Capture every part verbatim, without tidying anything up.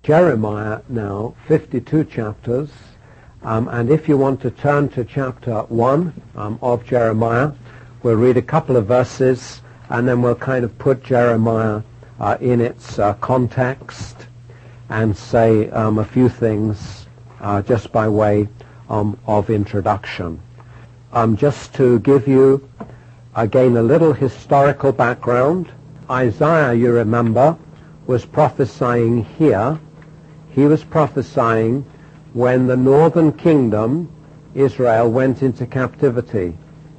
Jeremiah now, fifty-two chapters, um, and if you want to turn to chapter one um, of Jeremiah, we'll read a couple of verses, and then we'll kind of put Jeremiah uh, in its uh, context and say um, a few things uh, just by way um, of introduction. Um, just to give you, again, a little historical background, Isaiah, you remember, was prophesying here. He was prophesying when the northern kingdom, Israel, went into captivity.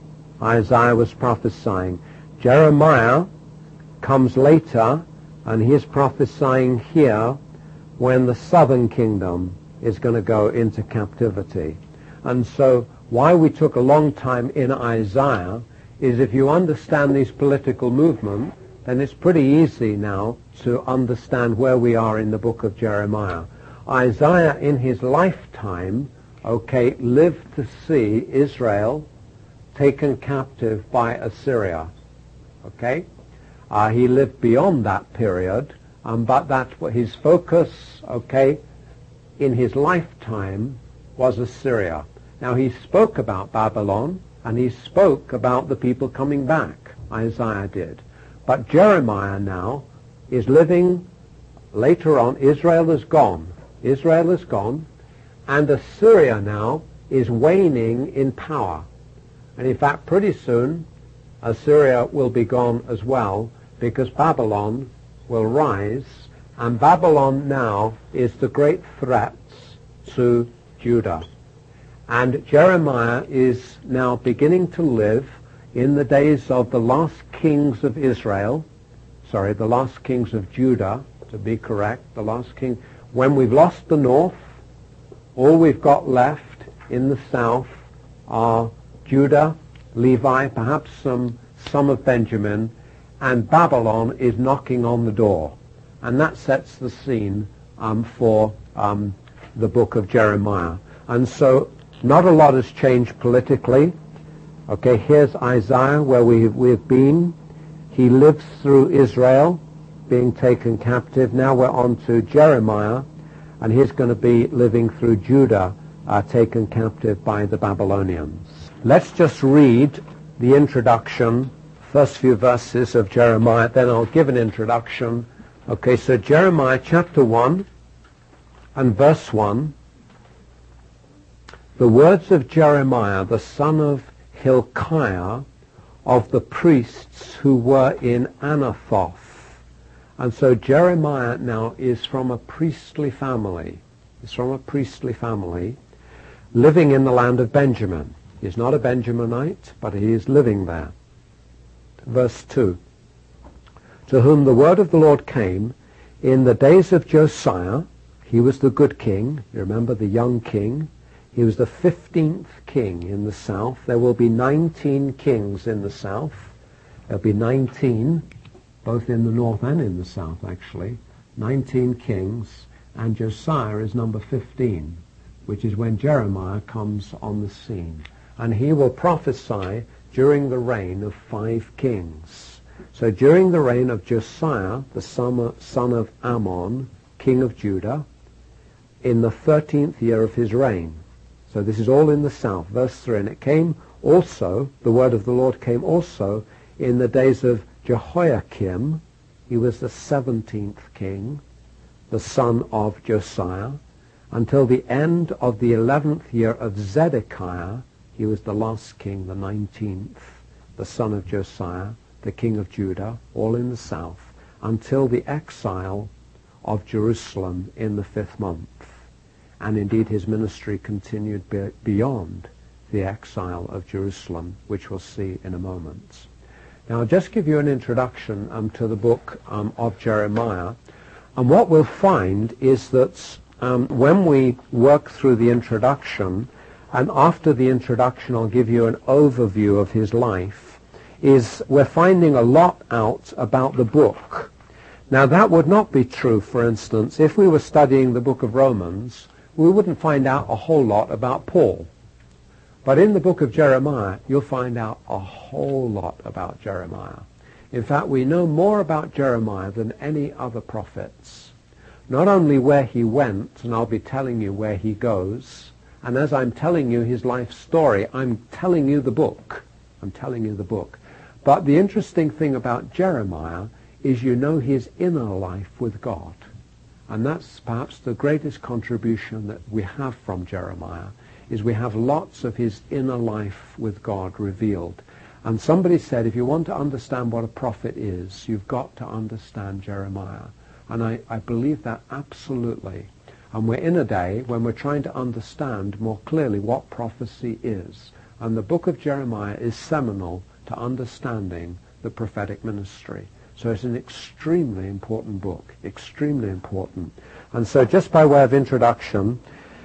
Isaiah was prophesying. Jeremiah comes later, and he is prophesying here when the southern kingdom is going to go into captivity. And so why we took a long time in Isaiah is if you understand these political movements, then it's pretty easy now to understand where we are in the book of Jeremiah. Isaiah in his lifetime, okay, lived to see Israel taken captive by Assyria. Okay? Uh, he lived beyond that period, um, but that's what his focus, okay, in his lifetime was Assyria. Now he spoke about Babylon, and he spoke about the people coming back. Isaiah did. But Jeremiah now is living later on. Israel is gone. Israel is gone, and Assyria now is waning in power. And in fact, pretty soon, Assyria will be gone as well, because Babylon will rise, and Babylon now is the great threat to Judah. And Jeremiah is now beginning to live in the days of the last kings of Israel, sorry, the last kings of Judah, to be correct, the last king. When we've lost the north, all we've got left in the south are Judah, Levi, perhaps some, some of Benjamin, and Babylon is knocking on the door. And that sets the scene um, for um, the book of Jeremiah. And so not a lot has changed politically. Okay, here's Isaiah where we, we've been. He lives through Israel being taken captive. Now we're on to Jeremiah, and he's going to be living through Judah, uh, taken captive by the Babylonians. Let's just read the introduction, first few verses of Jeremiah, then I'll give an introduction. Okay, so Jeremiah chapter one and verse one. The words of Jeremiah, the son of Hilkiah, of the priests who were in Anathoth. And so Jeremiah now is from a priestly family. He's from a priestly family living in the land of Benjamin. He's not a Benjaminite, but he is living there. Verse two. To whom the word of the Lord came in the days of Josiah. He was the good king. You remember the young king. He was the fifteenth king in the south. There will be nineteen kings in the south. There'll be nineteen, both in the north and in the south, actually. nineteen kings, and Josiah is number fifteen, which is when Jeremiah comes on the scene. And he will prophesy during the reign of five kings. So during the reign of Josiah, the son of Ammon, king of Judah, in the thirteenth year of his reign. So this is all in the south. Verse three, and it came also, the word of the Lord came also in the days of Jehoiakim. He was the seventeenth king, the son of Josiah, until the end of the eleventh year of Zedekiah. He was the last king, the nineteenth, the son of Josiah, the king of Judah, all in the south, until the exile of Jerusalem in the fifth month. And indeed his ministry continued be beyond the exile of Jerusalem, which we'll see in a moment. Now I'll just give you an introduction um, to the book um, of Jeremiah. And what we'll find is that um, when we work through the introduction, and after the introduction I'll give you an overview of his life, is we're finding a lot out about the book. Now that would not be true, for instance, if we were studying the book of Romans. We wouldn't find out a whole lot about Paul. But in the book of Jeremiah, you'll find out a whole lot about Jeremiah. In fact, we know more about Jeremiah than any other prophets. not only where he went, and I'll be telling you where he goes, and as I'm telling you his life story, I'm telling you the book. I'm telling you the book. But the interesting thing about Jeremiah is you know his inner life with God. And that's perhaps the greatest contribution that we have from Jeremiah, is we have lots of his inner life with God revealed. And somebody said, if you want to understand what a prophet is, you've got to understand Jeremiah. And I, I believe that absolutely. And we're in a day when we're trying to understand more clearly what prophecy is. And the book of Jeremiah is seminal to understanding the prophetic ministry. So it's an extremely important book, extremely important. And so just by way of introduction,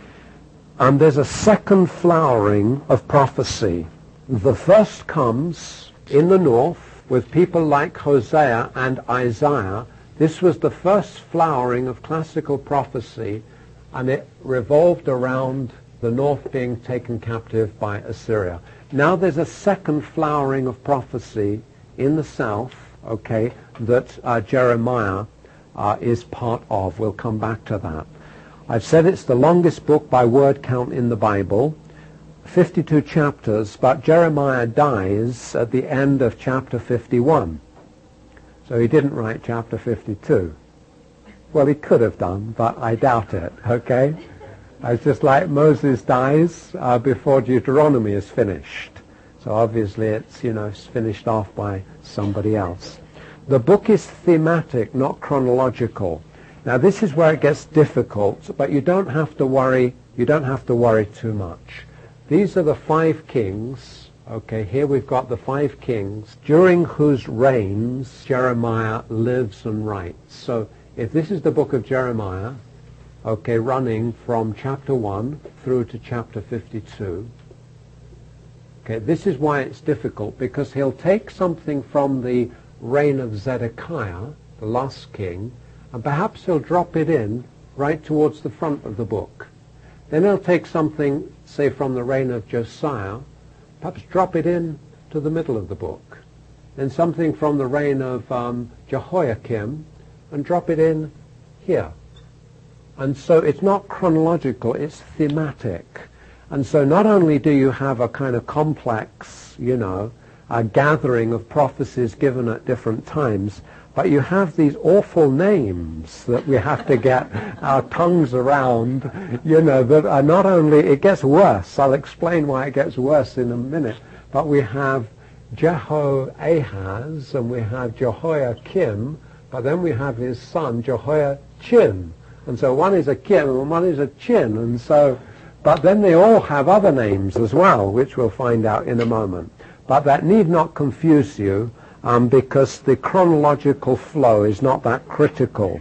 um, there's a second flowering of prophecy. The first comes in the north with people like Hosea and Isaiah. This was the first flowering of classical prophecy, and it revolved around the north being taken captive by Assyria. Now there's a second flowering of prophecy in the south, okay, that uh, Jeremiah uh, is part of. We'll come back to that. I've said it's the longest book by word count in the Bible, fifty-two chapters, but Jeremiah dies at the end of chapter fifty-one. So he didn't write chapter fifty-two. Well, he could have done, but I doubt it, okay? It's just like Moses dies uh, before Deuteronomy is finished. So obviously it's, you know, it's finished off by somebody else. The book is thematic, not chronological. Now this is where it gets difficult, but you don't have to worry, you don't have to worry too much. These are the five kings, okay, here we've got the five kings, during whose reigns Jeremiah lives and writes. So if this is the book of Jeremiah, okay, running from chapter one through to chapter fifty-two, okay, this is why it's difficult, because he'll take something from the reign of Zedekiah, the last king, and perhaps he'll drop it in right towards the front of the book. Then he'll take something, say, from the reign of Josiah, perhaps drop it in to the middle of the book. Then something from the reign of um, Jehoiakim, and drop it in here. And so it's not chronological, it's thematic. And so not only do you have a kind of complex, you know, a gathering of prophecies given at different times, but you have these awful names that we have to get our tongues around, you know, that are not only, it gets worse, I'll explain why it gets worse in a minute, but we have Jehoahaz and we have Jehoiakim, but then we have his son Jehoiachin. And so one is a Kim and one is a Chin, and so, but then they all have other names as well, which we'll find out in a moment. But that need not confuse you, um, because the chronological flow is not that critical.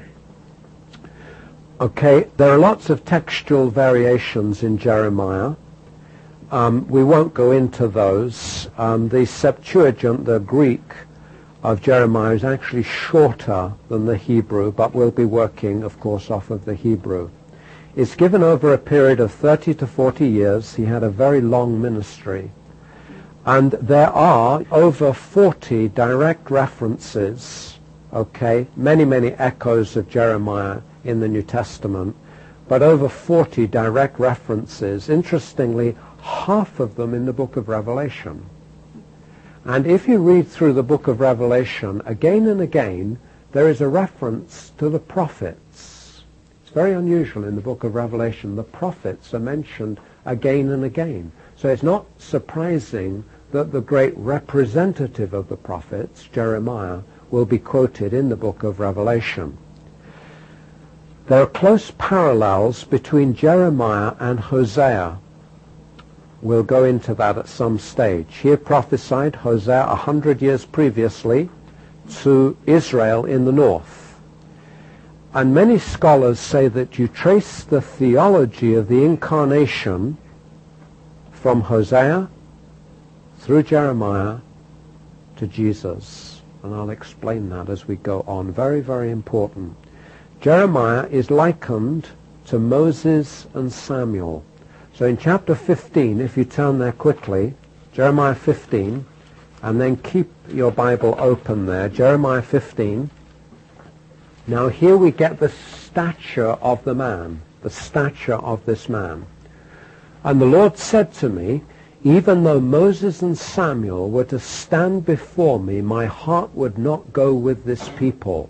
Okay, there are lots of textual variations in Jeremiah. Um, we won't go into those. Um, the Septuagint, the Greek of Jeremiah, is actually shorter than the Hebrew, but we'll be working, of course, off of the Hebrew. It's given over a period of thirty to forty years. He had a very long ministry. And there are over forty direct references, okay, many, many echoes of Jeremiah in the New Testament, but over forty direct references, interestingly, half of them in the book of Revelation. And if you read through the book of Revelation, again and again, there is a reference to the prophets. It's very unusual in the book of Revelation. The prophets are mentioned again and again. So it's not surprising that the great representative of the prophets, Jeremiah, will be quoted in the book of Revelation. There are close parallels between Jeremiah and Hosea. We'll go into that at some stage. He had prophesied, Hosea, a hundred years previously to Israel in the north. And many scholars say that you trace the theology of the incarnation from Hosea through Jeremiah to Jesus. And I'll explain that as we go on. Very, very important. Jeremiah is likened to Moses and Samuel. So in chapter fifteen, if you turn there quickly, Jeremiah fifteen, and then keep your Bible open there, Jeremiah fifteen. Now here we get the stature of the man, the stature of this man. And the Lord said to me, even though Moses and Samuel were to stand before me, my heart would not go with this people.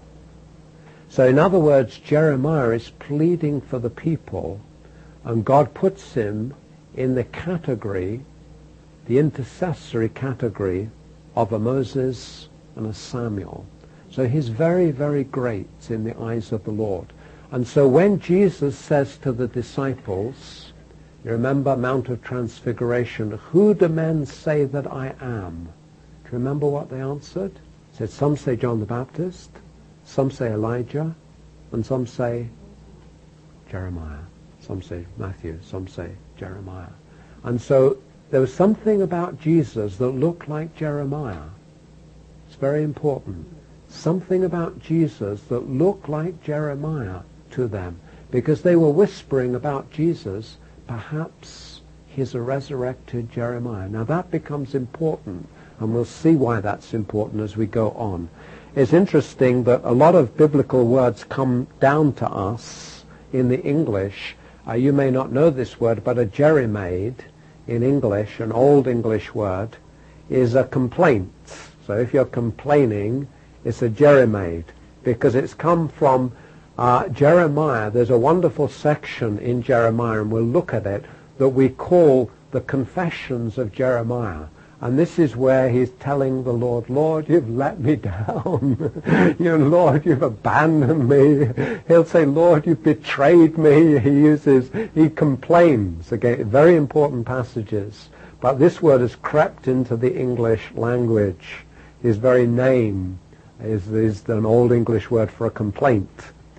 So in other words, Jeremiah is pleading for the people, and God puts him in the category, the intercessory category of a Moses and a Samuel. So he's very, very great in the eyes of the Lord. And so when Jesus says to the disciples, you remember Mount of Transfiguration, who do men say that I am? Do you remember what they answered? He said, some say John the Baptist, some say Elijah, and some say Jeremiah. Some say Matthew, some say Jeremiah. And so there was something about Jesus that looked like Jeremiah. It's very important. Something about Jesus that looked like Jeremiah to them, because they were whispering about Jesus, perhaps he's a resurrected Jeremiah. Now that becomes important, and we'll see why that's important as we go on. It's interesting that a lot of biblical words come down to us in the English. Uh, you may not know this word, but a jerrymaid in English, an old English word, is a complaint. So if you're complaining, it's a jerrymaid, because it's come from uh, Jeremiah. There's a wonderful section in Jeremiah, and we'll look at it, that we call the Confessions of Jeremiah. And this is where he's telling the Lord, Lord, you've let me down. you know, Lord, you've abandoned me. He'll say, Lord, you've betrayed me. He uses, he complains. Again, very important passages. But this word has crept into the English language. His very name is, is an old English word for a complaint.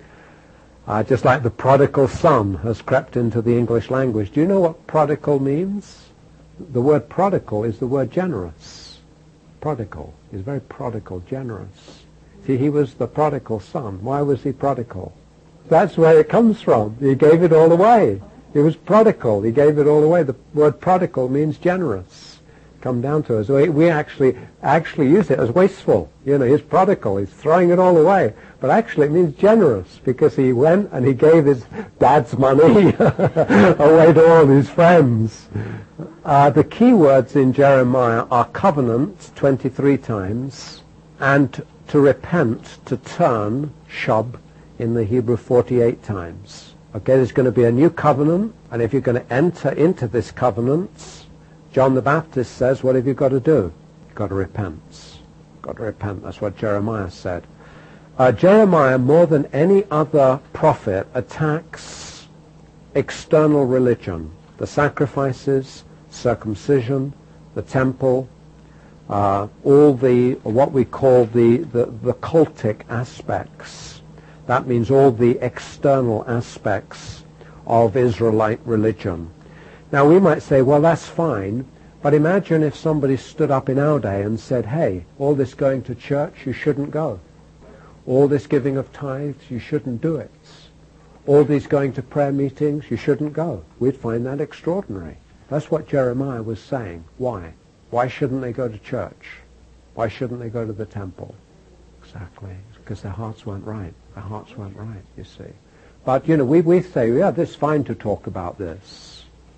Uh, just like the prodigal son has crept into the English language. Do you know what prodigal means? The word prodigal is the word generous. Prodigal is very prodigal, generous. See, he was the prodigal son. Why was he prodigal? That's where it comes from. He gave it all away. He was prodigal. He gave it all away. The word prodigal means generous. Come down to us. We, we actually actually use it as wasteful. You know, he's prodigal. He's throwing it all away. But actually it means generous, because he went and he gave his dad's money away to all his friends. Uh, the key words in Jeremiah are covenant, twenty-three times, and to repent, to turn, shab, in the Hebrew forty-eight times. Okay, there's going to be a new covenant, and if you're going to enter into this covenant, John the Baptist says, what have you got to do? You've got to repent. You've got to repent. That's what Jeremiah said. Uh, Jeremiah, more than any other prophet, attacks external religion, the sacrifices, circumcision, the temple, uh, all the, what we call the, the, the cultic aspects. That means all the external aspects of Israelite religion. Now we might say, well, that's fine, but imagine if somebody stood up in our day and said, hey, all this going to church, you shouldn't go. All this giving of tithes, you shouldn't do it. All these going to prayer meetings, you shouldn't go. We'd find that extraordinary. That's what Jeremiah was saying. Why? Why shouldn't they go to church? Why shouldn't they go to the temple? Exactly. Because their hearts weren't right. Their hearts weren't right, you see. But, you know, we, we say, yeah, it's fine to talk about this.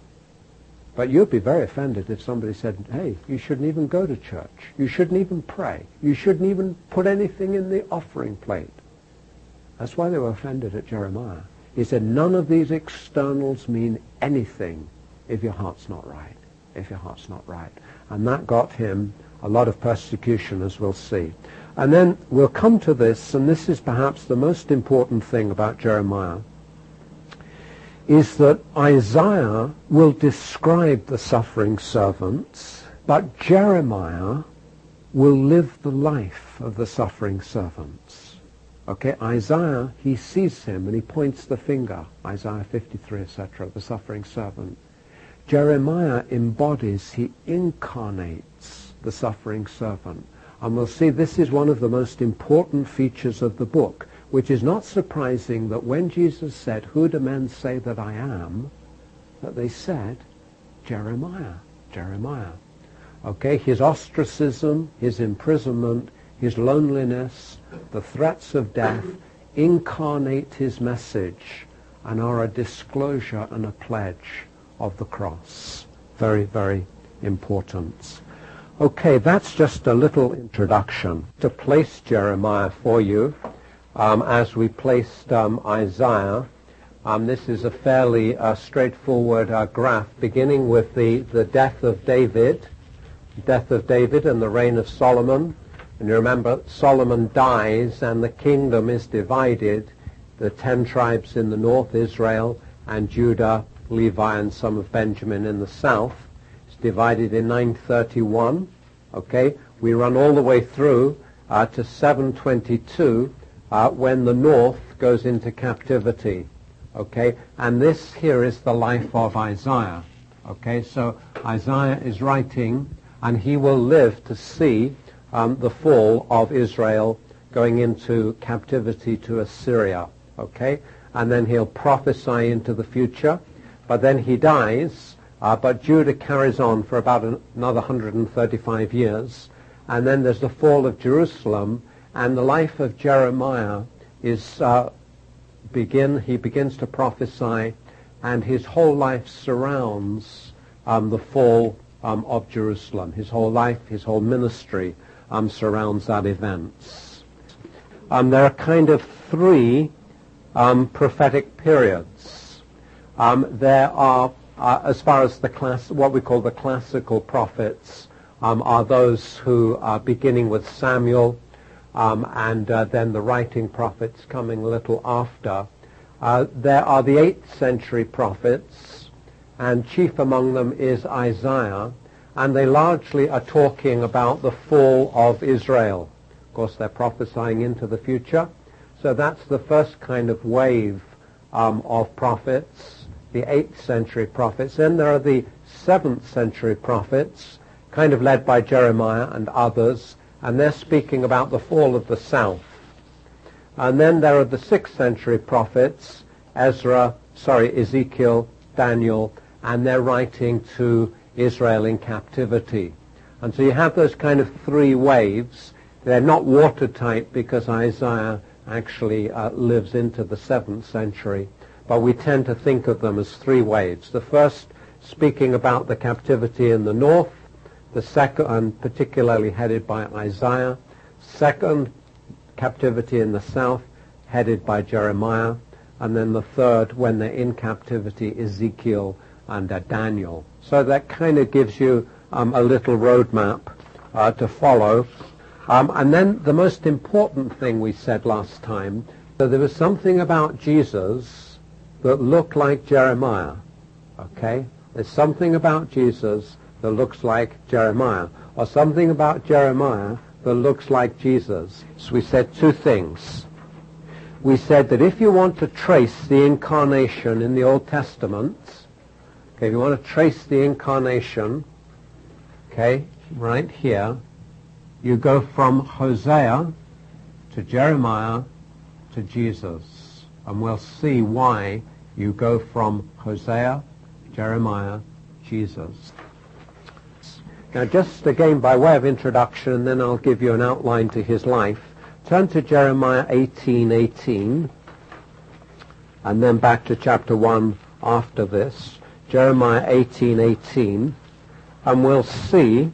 But you'd be very offended if somebody said, hey, you shouldn't even go to church. You shouldn't even pray. You shouldn't even put anything in the offering plate. That's why they were offended at Jeremiah. He said, none of these externals mean anything if your heart's not right. If your heart's not right. And that got him a lot of persecution, as we'll see. And then we'll come to this, and this is perhaps the most important thing about Jeremiah, is that Isaiah will describe the suffering servants, but Jeremiah will live the life of the suffering servants. Okay, Isaiah, he sees him and he points the finger, Isaiah fifty-three, et cetera, the suffering servant. Jeremiah embodies, he incarnates the suffering servant. And we'll see this is one of the most important features of the book, which is not surprising that when Jesus said, who do men say that I am, that they said, Jeremiah, Jeremiah. Okay, his ostracism, his imprisonment, his loneliness, the threats of death, incarnate his message and are a disclosure and a pledge of the cross. Very, very important. Okay, that's just a little introduction to place Jeremiah for you. Um, as we placed um, Isaiah, um, this is a fairly uh, straightforward uh, graph beginning with the, the death of David, death of David and the reign of Solomon. And you remember, Solomon dies and the kingdom is divided. The ten tribes in the north, Israel, and Judah, Levi, and some of Benjamin in the south. It's divided in nine thirty-one. Okay, we run all the way through uh, to seven twenty-two uh, when the north goes into captivity. Okay, and this here is the life of Isaiah. Okay, so Isaiah is writing, and he will live to see um, the fall of Israel going into captivity to Assyria. Okay, and then he'll prophesy into the future, but then he dies, uh, but Judah carries on for about an, another one hundred thirty-five years, and then there's the fall of Jerusalem, and the life of Jeremiah is uh, begin. He begins to prophesy, and his whole life surrounds um, the fall um, of Jerusalem. His whole life, his whole ministry um, surrounds that event. Um, there are kind of three Um, prophetic periods. Um, there are, uh, as far as the class, what we call the classical prophets, um, are those who are beginning with Samuel, um, and uh, then the writing prophets coming a little after. Uh, there are the eighth century prophets, and chief among them is Isaiah, and they largely are talking about the fall of Israel. Of course, they're prophesying into the future. So that's the first kind of wave um, of prophets, the eighth century prophets. Then there are the seventh century prophets, kind of led by Jeremiah and others, and they're speaking about the fall of the south. And then there are the sixth century prophets, Ezra, sorry, Ezekiel, Daniel, and they're writing to Israel in captivity. And so you have those kind of three waves. They're not watertight because Isaiah actually uh, lives into the seventh century, but we tend to think of them as three waves. The first speaking about the captivity in the north, the second, and particularly headed by Isaiah, second, captivity in the south, headed by Jeremiah, and then the third, when they're in captivity, Ezekiel and uh, Daniel. So that kind of gives you um, a little roadmap uh, to follow. Um, and then the most important thing we said last time, so there was something about Jesus that looked like Jeremiah, okay? There's something about Jesus that looks like Jeremiah, or something about Jeremiah that looks like Jesus. So we said two things. We said that if you want to trace the incarnation in the Old Testament, okay, if you want to trace the incarnation, okay, right here, you go from Hosea to Jeremiah to Jesus. And we'll see why you go from Hosea, Jeremiah, Jesus. Now just again by way of introduction, and then I'll give you an outline to his life. Turn to Jeremiah eighteen eighteen, and then back to chapter one after this. Jeremiah eighteen eighteen, and we'll see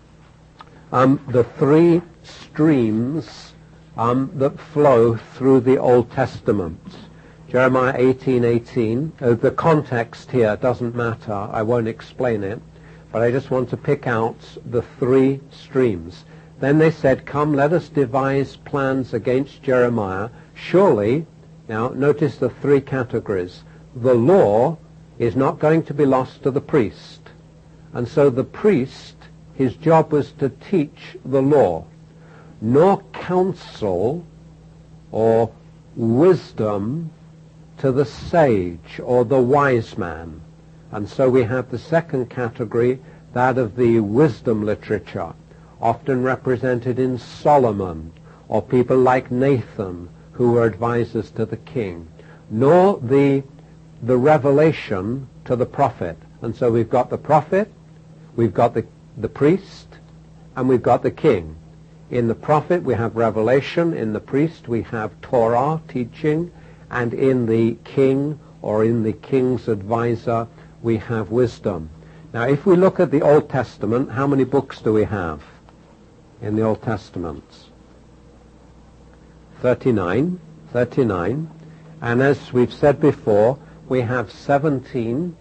Um, the three streams um, that flow through the Old Testament. Jeremiah eighteen eighteen, uh, the context here doesn't matter, I won't explain it, but I just want to pick out the three streams. Then they said, "Come, let us devise plans against Jeremiah. Surely," now notice the three categories, "the law is not going to be lost to the priest." And so the priest, his job was to teach the law, nor counsel or wisdom to the sage or the wise man. And so we have the second category, that of the wisdom literature, often represented in Solomon, or people like Nathan, who were advisors to the king, nor the, the revelation to the prophet. And so we've got the prophet, we've got the the priest, and we've got the king. In the prophet we have revelation, in the priest we have Torah, teaching, and in the king or in the king's advisor we have wisdom. Now if we look at the Old Testament, how many books do we have in the Old Testament? thirty-nine. thirty-nine. And as we've said before, we have seventeen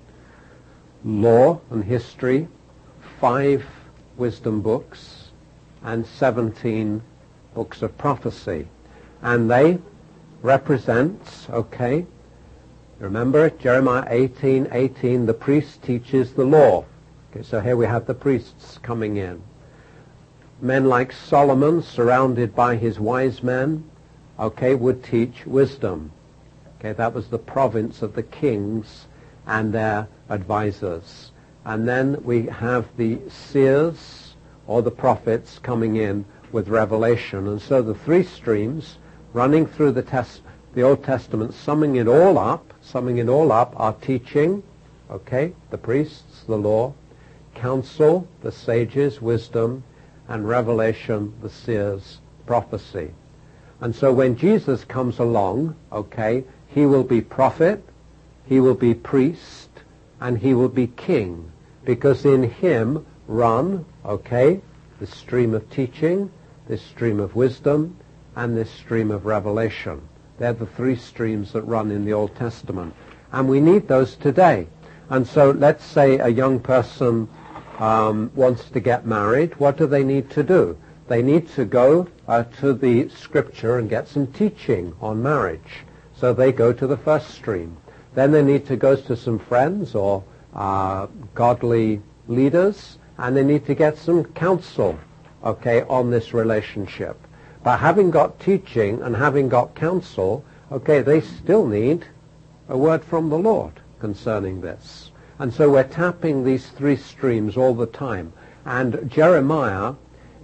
law and history, five wisdom books, and seventeen books of prophecy. And they represent, okay, remember Jeremiah eighteen eighteen, the priest teaches the law. Okay, so here we have the priests coming in. Men like Solomon, surrounded by his wise men, okay, would teach wisdom. Okay, that was the province of the kings and their advisors. And then we have the seers or the prophets coming in with revelation. And so the three streams running through the, test, the Old Testament, summing it all up, summing it all up are teaching, okay, the priests, the law, counsel, the sages, wisdom, and revelation, the seers, prophecy. And so when Jesus comes along, okay, he will be prophet, he will be priest, and he will be king, because in him run, okay, the stream of teaching, this stream of wisdom, and this stream of revelation. They're the three streams that run in the Old Testament. And we need those today. And so let's say a young person um, wants to get married. What do they need to do? They need to go uh, to the scripture and get some teaching on marriage. So they go to the first stream. Then they need to go to some friends or uh, godly leaders, and they need to get some counsel, okay, on this relationship. But having got teaching and having got counsel, okay, they still need a word from the Lord concerning this. And so we're tapping these three streams all the time. And Jeremiah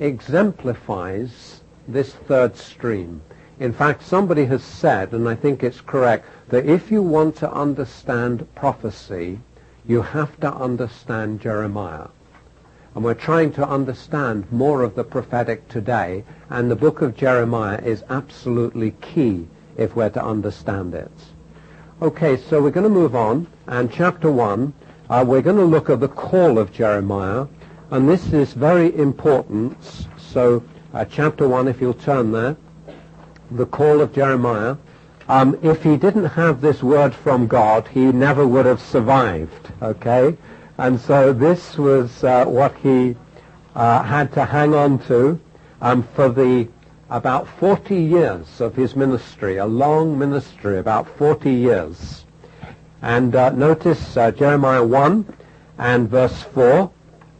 exemplifies this third stream. In fact, somebody has said, and I think it's correct, that if you want to understand prophecy, you have to understand Jeremiah. And we're trying to understand more of the prophetic today, and the book of Jeremiah is absolutely key if we're to understand it. Okay, so we're going to move on, and chapter one, uh, we're going to look at the call of Jeremiah, and this is very important. So uh, chapter one, if you'll turn there, the call of Jeremiah. Um, if he didn't have this word from God, he never would have survived, okay? And so this was uh, what he uh, had to hang on to um, for the about forty years of his ministry, a long ministry, about forty years. And uh, notice uh, Jeremiah one and verse four.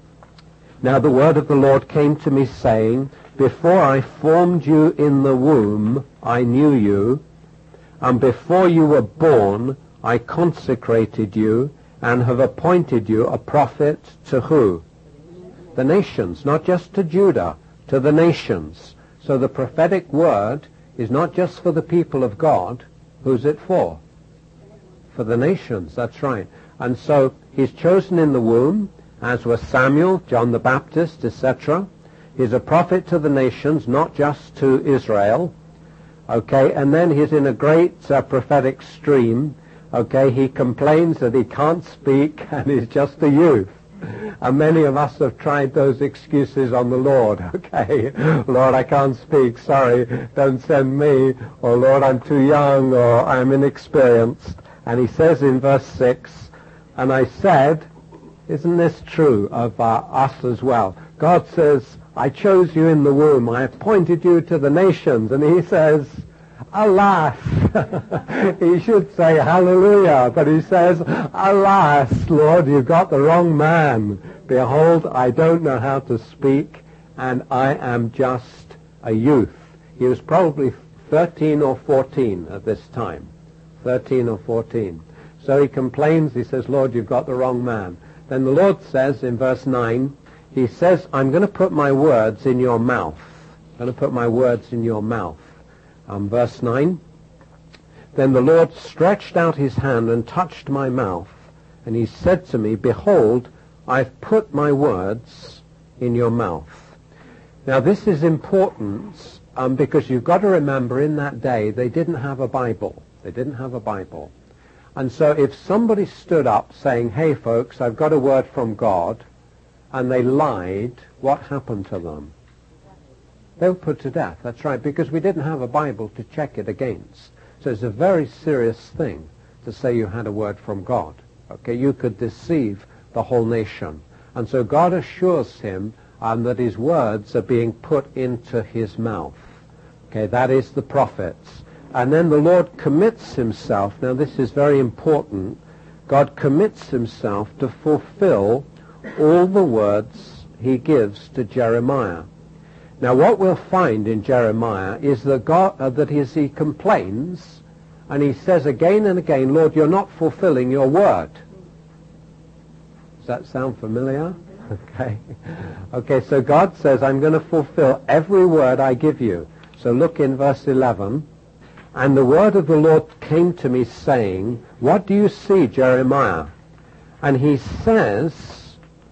Now the word of the Lord came to me, saying, before I formed you in the womb, I knew you, and before you were born, I consecrated you, and have appointed you a prophet to who? The nations, not just to Judah, to the nations. So the prophetic word is not just for the people of God. Who's it for? For the nations, that's right. And so he's chosen in the womb, as was Samuel, John the Baptist, et cetera. He's a prophet to the nations, not just to Israel. Okay, and then he's in a great uh, prophetic stream. Okay, he complains that he can't speak and he's just a youth. And many of us have tried those excuses on the Lord. Okay, Lord, I can't speak, sorry, don't send me. Or Lord, I'm too young, or I'm inexperienced. And he says in verse six, and I said, isn't this true of uh, us as well? God says, I chose you in the womb, I appointed you to the nations. And he says, alas, he should say hallelujah, but he says, alas, Lord, you've got the wrong man. Behold, I don't know how to speak, and I am just a youth. He was probably thirteen or fourteen at this time, thirteen or fourteen. So he complains, he says, Lord, you've got the wrong man. Then the Lord says in verse nine, he says, I'm going to put my words in your mouth. I'm going to put my words in your mouth. Um, verse nine, then the Lord stretched out his hand and touched my mouth, and he said to me, behold, I've put my words in your mouth. Now this is important um, because you've got to remember in that day they didn't have a Bible. They didn't have a Bible. And so if somebody stood up saying, hey folks, I've got a word from God, and they lied, what happened to them? They were put to death. That's right, because we didn't have a Bible to check it against. So it's a very serious thing to say you had a word from God. Okay, you could deceive the whole nation. And so God assures him um, that his words are being put into his mouth. Okay, that is the prophets. And then the Lord commits himself. Now this is very important. God commits himself to fulfill all the words he gives to Jeremiah. Now what we'll find in Jeremiah is that God, uh, that as he complains, and he says again and again, Lord, you're not fulfilling your word. Does that sound familiar? Okay. Okay, so God says, I'm going to fulfill every word I give you. So look in verse eleven. And the word of the Lord came to me saying, what do you see, Jeremiah? And he says,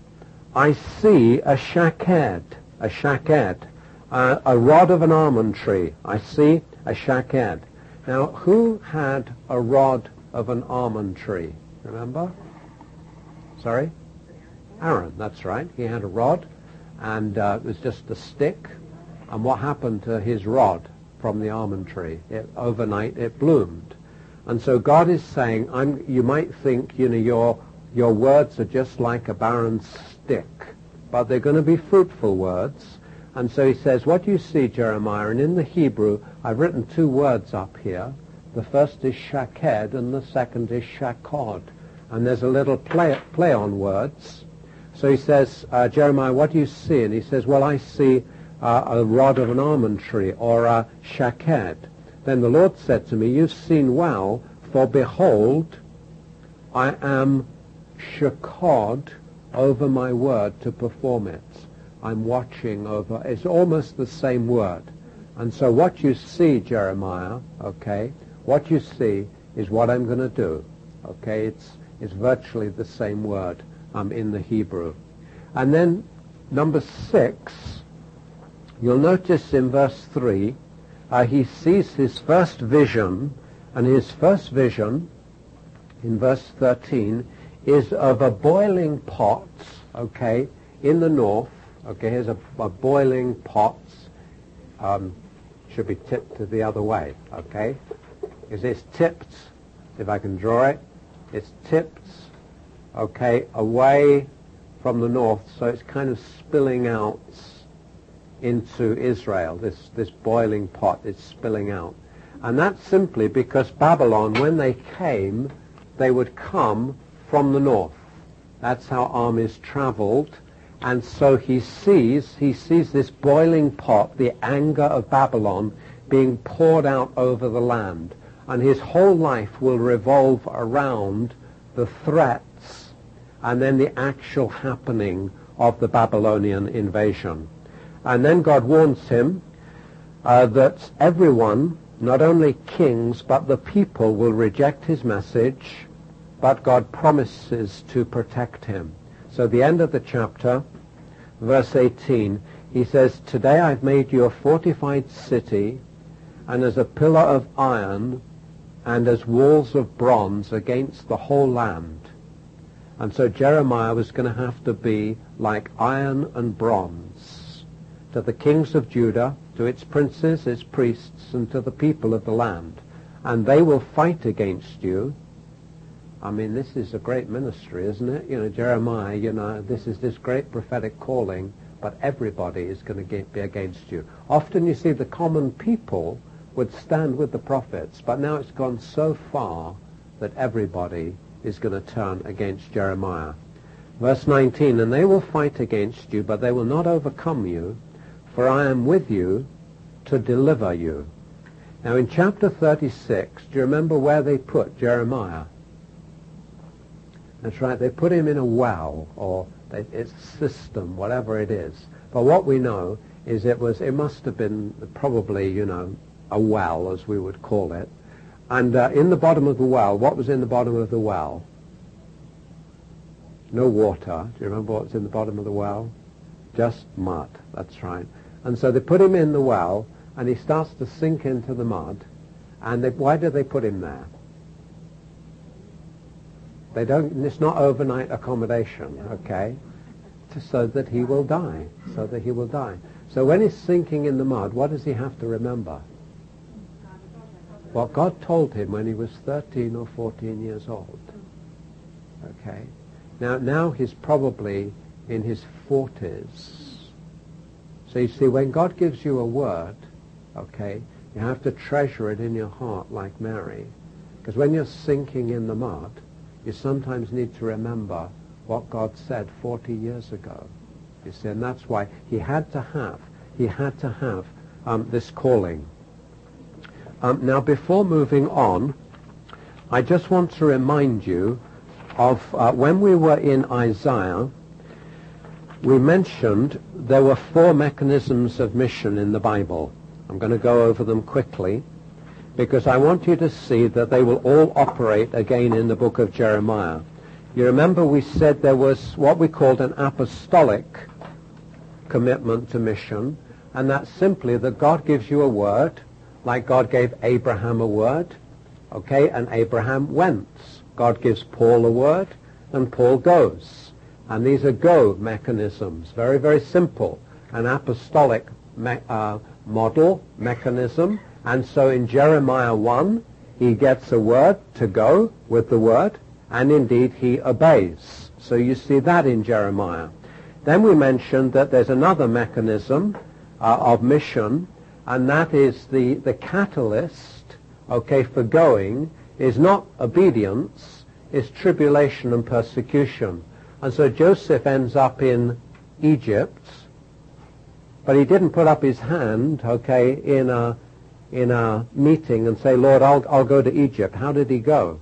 I see a shaked, a shaked, uh, a rod of an almond tree. I see a shaked. Now, who had a rod of an almond tree? Remember? Sorry? Aaron, that's right. He had a rod, and uh, it was just a stick. And what happened to his rod from the almond tree? It, overnight, it bloomed. And so God is saying, I'm, you might think, you know, your, your words are just like a barren stick, but they're going to be fruitful words. And so he says, what do you see, Jeremiah? And in the Hebrew, I've written two words up here. The first is shaked, and the second is shakod. And there's a little play, play on words. So he says, uh, Jeremiah, what do you see? And he says, well, I see uh, a rod of an almond tree, or a shaked. Then the Lord said to me, you've seen well, for behold, I am shakod over my word to perform it. I'm watching over. It's almost the same word. And so what you see, Jeremiah, okay, what you see is what I'm going to do. Okay, it's, it's virtually the same word um, in the Hebrew. And then number six, you'll notice in verse three, uh, he sees his first vision, and his first vision, in verse thirteen, is of a boiling pot, okay, in the north. Okay, here's a, a boiling pot. Um, should be tipped to the other way, okay? Is it's tipped, if I can draw it, it's tipped, okay, away from the north, so it's kind of spilling out into Israel. This, this boiling pot is spilling out. And that's simply because Babylon, when they came, they would come from the north. That's how armies traveled. And so he sees, he sees this boiling pot, the anger of Babylon, being poured out over the land. And his whole life will revolve around the threats and then the actual happening of the Babylonian invasion. And then God warns him uh, that everyone, not only kings, but the people will reject his message, but God promises to protect him. So the end of the chapter, verse eighteen, he says, today I've made you a fortified city, and as a pillar of iron, and as walls of bronze against the whole land. And so Jeremiah was going to have to be like iron and bronze to the kings of Judah, to its princes, its priests, and to the people of the land. And they will fight against you. I mean, this is a great ministry, isn't it? You know, Jeremiah, you know, this is this great prophetic calling, but everybody is going to get, be against you. Often you see the common people would stand with the prophets, but now it's gone so far that everybody is going to turn against Jeremiah. Verse nineteen, and they will fight against you, but they will not overcome you, for I am with you to deliver you. Now in chapter thirty-six, do you remember where they put Jeremiah? That's right, they put him in a well, or they, it's a system, whatever it is. But what we know is it was, it must have been probably, you know, a well, as we would call it. And uh, in the bottom of the well, what was in the bottom of the well? No water. Do you remember what's in the bottom of the well? Just mud, that's right. And so they put him in the well, and he starts to sink into the mud. And they, why do they put him there? They don't, it's not overnight accommodation, okay? To, so that he will die, so that he will die. So when he's sinking in the mud, what does he have to remember? What God told him when he was thirteen or fourteen years old. Okay? Now, now he's probably in his forties. So you see, when God gives you a word, okay, you have to treasure it in your heart like Mary. Because when you're sinking in the mud, you sometimes need to remember what God said forty years ago. You see, and that's why he had to have, he had to have um, this calling. Um, now, before moving on, I just want to remind you of uh, when we were in Isaiah, we mentioned there were four mechanisms of mission in the Bible. I'm going to go over them quickly, because I want you to see that they will all operate again in the book of Jeremiah. You remember we said there was what we called an apostolic commitment to mission, and that's simply that God gives you a word, like God gave Abraham a word, okay, and Abraham went. God gives Paul a word, and Paul goes. And these are go mechanisms, very, very simple, an apostolic me- uh, model, mechanism. And so in Jeremiah one, he gets a word to go with the word, and indeed he obeys. So you see that in Jeremiah. Then we mentioned that there's another mechanism uh, of mission, and that is the, the catalyst, okay, for going is not obedience, is tribulation and persecution. And so Joseph ends up in Egypt, but he didn't put up his hand, okay, in a in a meeting and say, Lord, I'll, I'll go to Egypt. How did he go?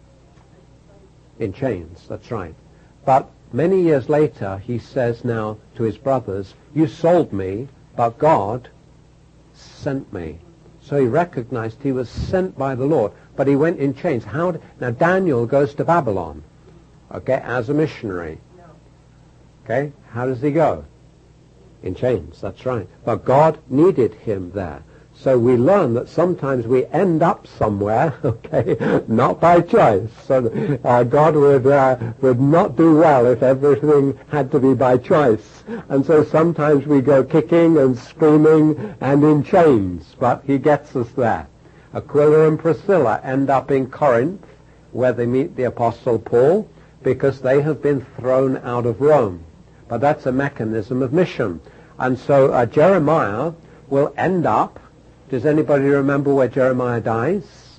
In chains, that's right. But many years later, he says now to his brothers, you sold me, but God sent me. So he recognized he was sent by the Lord, but he went in chains. How did, now Daniel goes to Babylon, okay, as a missionary. Okay, how does he go? In chains, that's right. But God needed him there. So we learn that sometimes we end up somewhere, okay, not by choice. So uh, God would uh, would not do well if everything had to be by choice. And so sometimes we go kicking and screaming and in chains, but he gets us there. Aquila and Priscilla end up in Corinth, where they meet the Apostle Paul, because they have been thrown out of Rome. But that's a mechanism of mission. And so uh, Jeremiah will end up, does anybody remember where Jeremiah dies?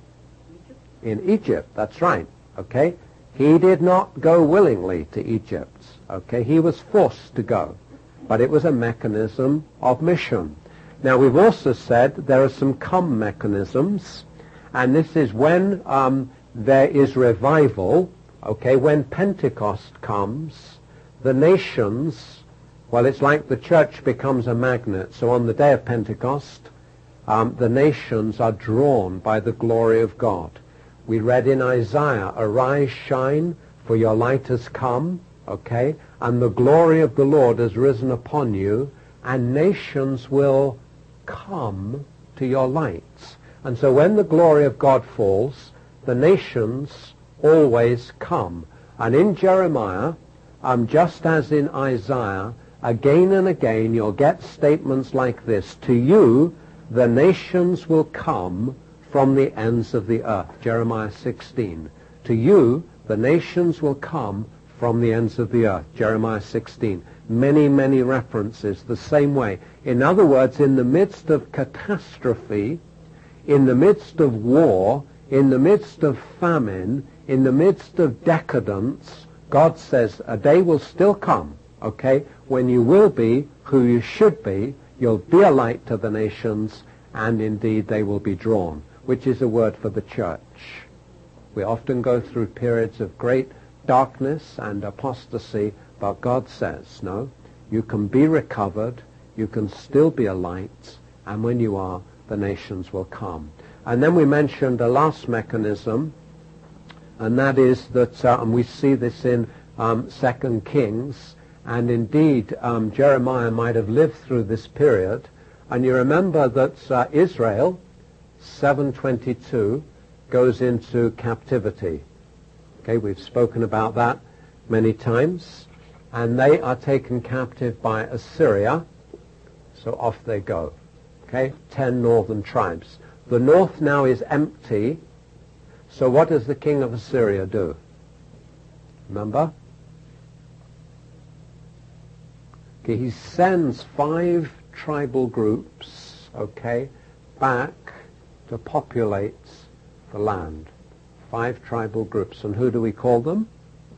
In Egypt, that's right, okay? He did not go willingly to Egypt, okay? He was forced to go, but it was a mechanism of mission. Now, we've also said there are some come mechanisms, and this is when um, there is revival, okay? When Pentecost comes, the nations, well, it's like the church becomes a magnet. So on the day of Pentecost, Um, the nations are drawn by the glory of God. We read in Isaiah, arise, shine, for your light has come, okay, and the glory of the Lord has risen upon you, and nations will come to your light. And so when the glory of God falls, the nations always come. And in Jeremiah, um, just as in Isaiah, again and again you'll get statements like this, to you the nations will come from the ends of the earth. Jeremiah sixteen. To you, the nations will come from the ends of the earth. Jeremiah sixteen. Many, many references the same way. In other words, in the midst of catastrophe, in the midst of war, in the midst of famine, in the midst of decadence, God says a day will still come, okay, when you will be who you should be. You'll be a light to the nations, and indeed they will be drawn, which is a word for the church. We often go through periods of great darkness and apostasy, but God says, no, you can be recovered, you can still be a light, and when you are, the nations will come. And then we mentioned a last mechanism, and that is that, uh, and we see this in um, Second Kings, And indeed, um, Jeremiah might have lived through this period. And you remember that uh, Israel, seven twenty-two, goes into captivity. Okay, we've spoken about that many times. And they are taken captive by Assyria. So off they go. Okay, ten northern tribes. The north now is empty. So what does the king of Assyria do? Remember? Okay, he sends five tribal groups, okay, back to populate the land. Five tribal groups. And who do we call them?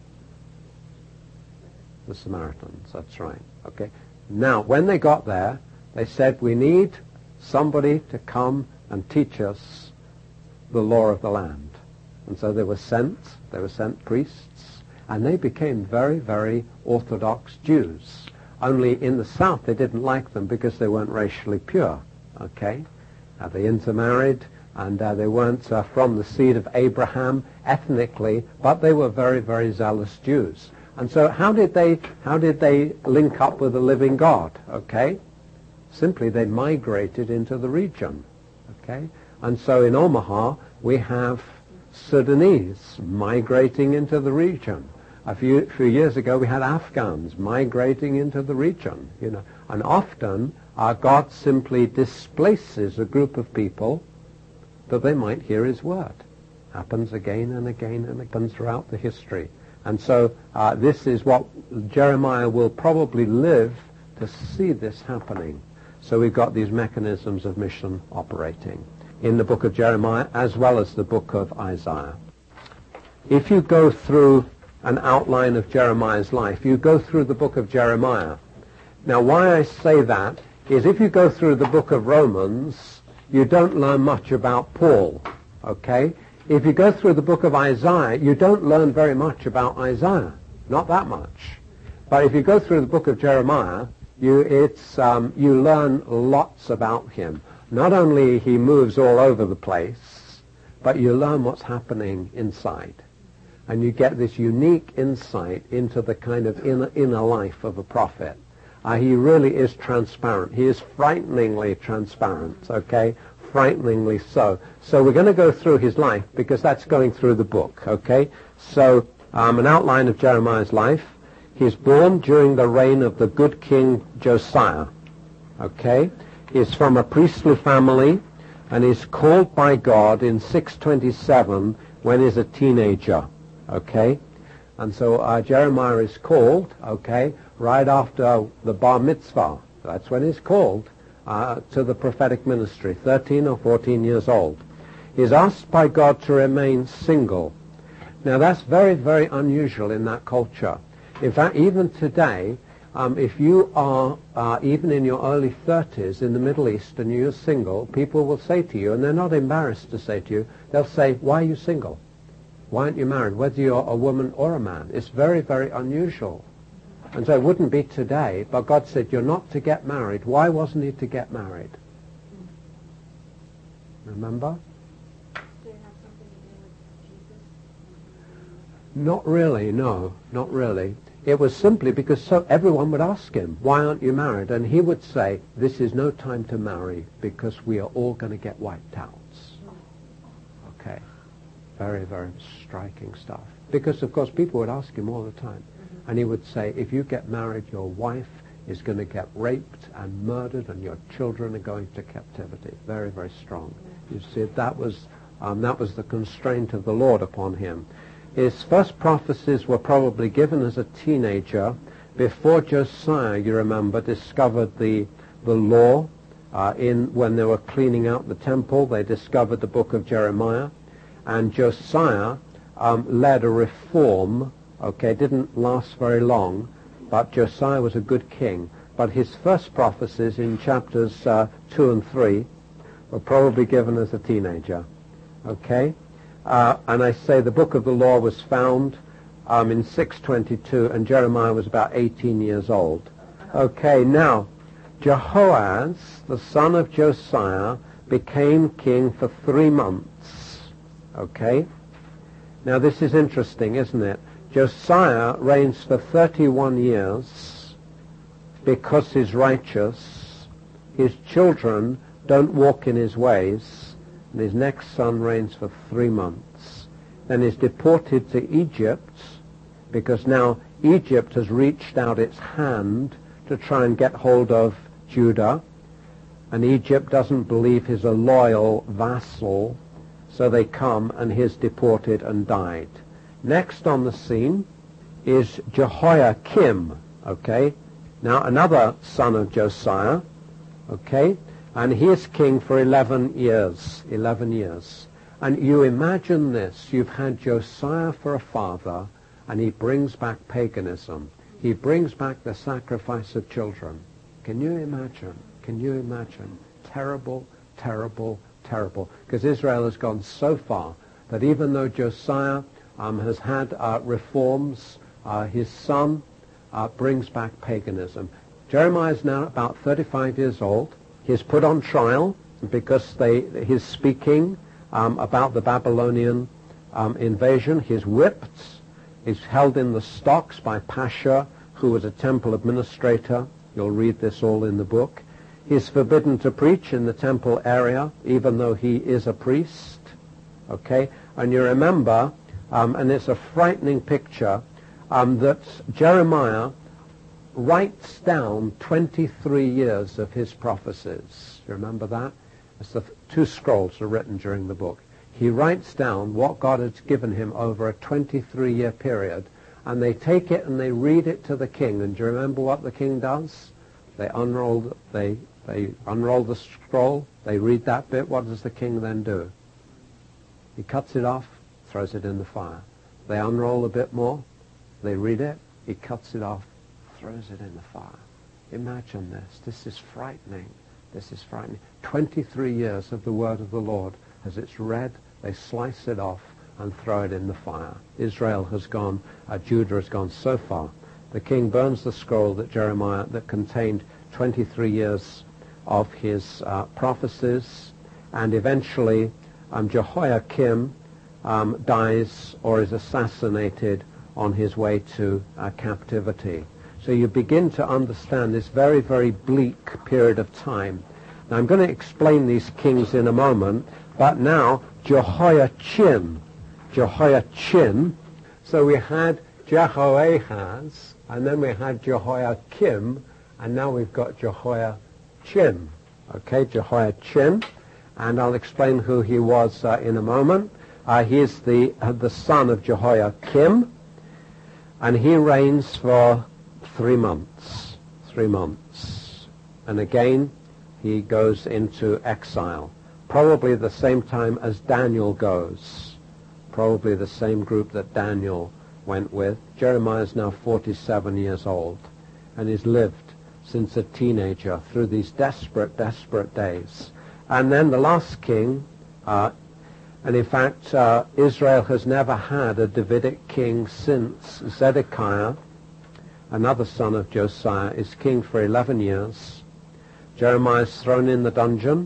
The Samaritans, that's right. Okay. Now, when they got there, they said, we need somebody to come and teach us the law of the land. And so they were sent, they were sent priests, and they became very, very Orthodox Jews. Only in the south they didn't like them because they weren't racially pure, okay? Uh, they intermarried, and uh, they weren't uh, from the seed of Abraham ethnically, but they were very, very zealous Jews. And so how did they, how did they link up with the living God, okay? Simply they migrated into the region, okay? And so in Omaha we have Sudanese migrating into the region. A few, few years ago we had Afghans migrating into the region, you know. And often our God simply displaces a group of people that they might hear his word. Happens again and again and again throughout the history. And so uh, this is what Jeremiah will probably live to see this happening. So we've got these mechanisms of mission operating in the book of Jeremiah as well as the book of Isaiah. If you go through an outline of Jeremiah's life, you go through the book of Jeremiah. Now why I say that is if you go through the book of Romans, you don't learn much about Paul, okay? If you go through the book of Isaiah, you don't learn very much about Isaiah, not that much. But if you go through the book of Jeremiah, you, it's, um, you learn lots about him. Not only he moves all over the place, but you learn what's happening inside. And you get this unique insight into the kind of inner, inner life of a prophet. Uh, he really is transparent. He is frighteningly transparent, okay? Frighteningly so. So we're going to go through his life because that's going through the book, okay? So um, an outline of Jeremiah's life. He's born during the reign of the good king Josiah, okay? He's from a priestly family and he's called by God in six twenty-seven when he's a teenager, okay? And so uh, Jeremiah is called, okay, right after the bar mitzvah. That's when he's called uh, to the prophetic ministry, thirteen or fourteen years old. He's asked by God to remain single. Now that's very, very unusual in that culture. In fact, even today, um, if you are uh, even in your early thirties in the Middle East and you're single, people will say to you, and they're not embarrassed to say to you, they'll say, why are you single? Why aren't you married? Whether you're a woman or a man. It's very, very unusual. And so it wouldn't be today, but God said, you're not to get married. Why wasn't he to get married? Remember? Did it have something to do with Jesus? Not really, no, not really. It was simply because so everyone would ask him, why aren't you married? And he would say, this is no time to marry because we are all going to get wiped out. Okay. Very, very striking stuff. Because, of course, people would ask him all the time. And he would say, if you get married, your wife is going to get raped and murdered and your children are going to captivity. Very, very strong. You see, that was, um, that was the constraint of the Lord upon him. His first prophecies were probably given as a teenager before Josiah, you remember, discovered the, the law. Uh, in, when they were cleaning out the temple, they discovered the book of Jeremiah. And Josiah um, led a reform, okay, didn't last very long, but Josiah was a good king. But his first prophecies in chapters uh, two and three were probably given as a teenager, okay? Uh, and I say the book of the law was found um, in six twenty-two, and Jeremiah was about eighteen years old. Okay, now, Jehoaz, the son of Josiah, became king for three months. Okay? Now this is interesting, isn't it? Josiah reigns for thirty-one years, because he's righteous. His children don't walk in his ways. And his next son reigns for three months. Then he's deported to Egypt, because now Egypt has reached out its hand to try and get hold of Judah. And Egypt doesn't believe he's a loyal vassal, so they come and he's deported and died. Next on the scene is Jehoiakim, okay? Now another son of Josiah, okay? And he is king for eleven years, eleven years. And you imagine this, you've had Josiah for a father, and he brings back paganism. He brings back the sacrifice of children. Can you imagine? Can you imagine? Terrible, terrible, terrible. Because Israel has gone so far that even though Josiah um, has had uh, reforms, uh, his son uh, brings back paganism. Jeremiah is now about thirty-five years old. He's put on trial because they, he's speaking um, about the Babylonian um, invasion. He's whipped. He's held in the stocks by Pasha, who was a temple administrator. You'll read this all in the book. He's forbidden to preach in the temple area, even though he is a priest. Okay? And you remember, um, and it's a frightening picture, um, that Jeremiah writes down twenty-three years of his prophecies. You remember that? It's the two scrolls are written during the book. He writes down what God has given him over a twenty-three year period, and they take it and they read it to the king. And do you remember what the king does? They unroll, they, they unroll the scroll, they read that bit. What does the king then do? He cuts it off, throws it in the fire. They unroll a bit more, they read it, he cuts it off, throws it in the fire. Imagine this. This is frightening. This is frightening. twenty-three years of the word of the Lord. As it's read, they slice it off and throw it in the fire. Israel has gone, uh, Judah has gone so far. The king burns the scroll that Jeremiah, that contained twenty-three years of his uh, prophecies, and eventually um, Jehoiakim um, dies or is assassinated on his way to uh, captivity. So you begin to understand this very, very bleak period of time. Now I'm going to explain these kings in a moment, but now Jehoiachin, Jehoiachin, so we had Jehoahaz, and then we had Jehoiakim, and now we've got Jehoiachin. Okay, Jehoiachin, and I'll explain who he was uh, in a moment. Uh, he is the, uh, the son of Jehoiakim, and he reigns for three months, three months. And again, he goes into exile, probably the same time as Daniel goes, probably the same group that Daniel went with. Jeremiah is now forty-seven years old, and he's lived since a teenager through these desperate, desperate days. And then the last king, uh, and in fact, uh, Israel has never had a Davidic king since Zedekiah, another son of Josiah, is king for eleven years. Jeremiah is thrown in the dungeon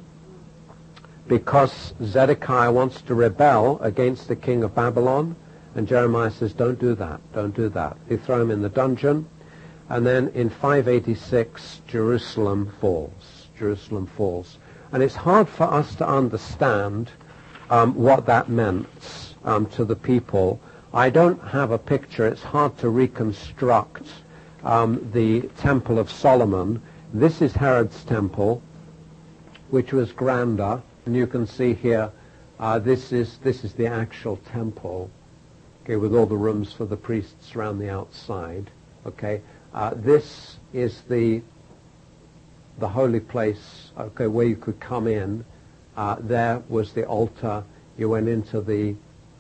because Zedekiah wants to rebel against the king of Babylon, and Jeremiah says, don't do that, don't do that. They throw him in the dungeon, and then in five eighty-six, Jerusalem falls. Jerusalem falls. And it's hard for us to understand um, what that meant um, to the people. I don't have a picture. It's hard to reconstruct um, the Temple of Solomon. This is Herod's temple, which was grander. And you can see here, uh, this is this is the actual temple, okay, with all the rooms for the priests around the outside. Okay, uh, this is the the holy place, okay, where you could come in. Uh, there was the altar. You went into the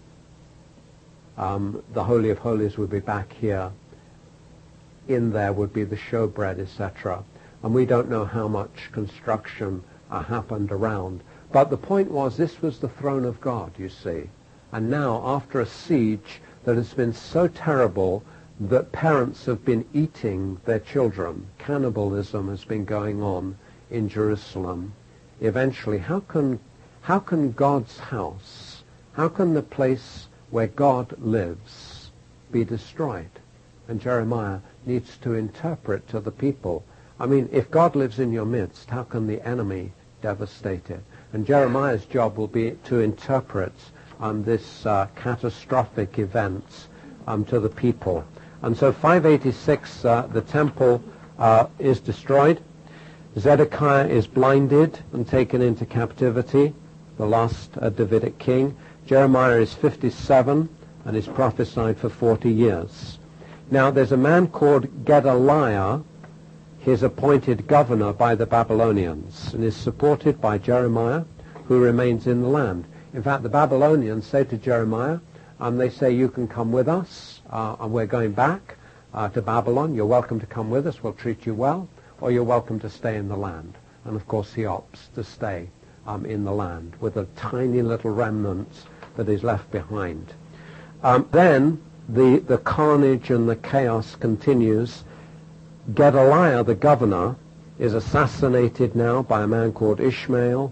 um, the Holy of Holies would be back here. In there would be the showbread, et cetera. And we don't know how much construction uh, happened around. But the point was, this was the throne of God, you see. And now, after a siege that has been so terrible that parents have been eating their children, cannibalism has been going on in Jerusalem. Eventually, how can, how can God's house, how can the place where God lives be destroyed? And Jeremiah needs to interpret to the people. I mean, if God lives in your midst, how can the enemy devastate it? And Jeremiah's job will be to interpret um, this uh, catastrophic events um, to the people. And so five eighty-six, uh, the temple uh, is destroyed. Zedekiah is blinded and taken into captivity, the last uh, Davidic king. Jeremiah is fifty-seven and is prophesied for forty years. Now, there's a man called Gedaliah. He's appointed governor by the Babylonians and is supported by Jeremiah, who remains in the land. In fact, the Babylonians say to Jeremiah, um, they say, you can come with us, uh, and we're going back uh, to Babylon. You're welcome to come with us. We'll treat you well. Or you're welcome to stay in the land. And, of course, he opts to stay um, in the land with a tiny little remnant that is left behind. Um, then the, the carnage and the chaos continues. Gedaliah, the governor, is assassinated now by a man called Ishmael.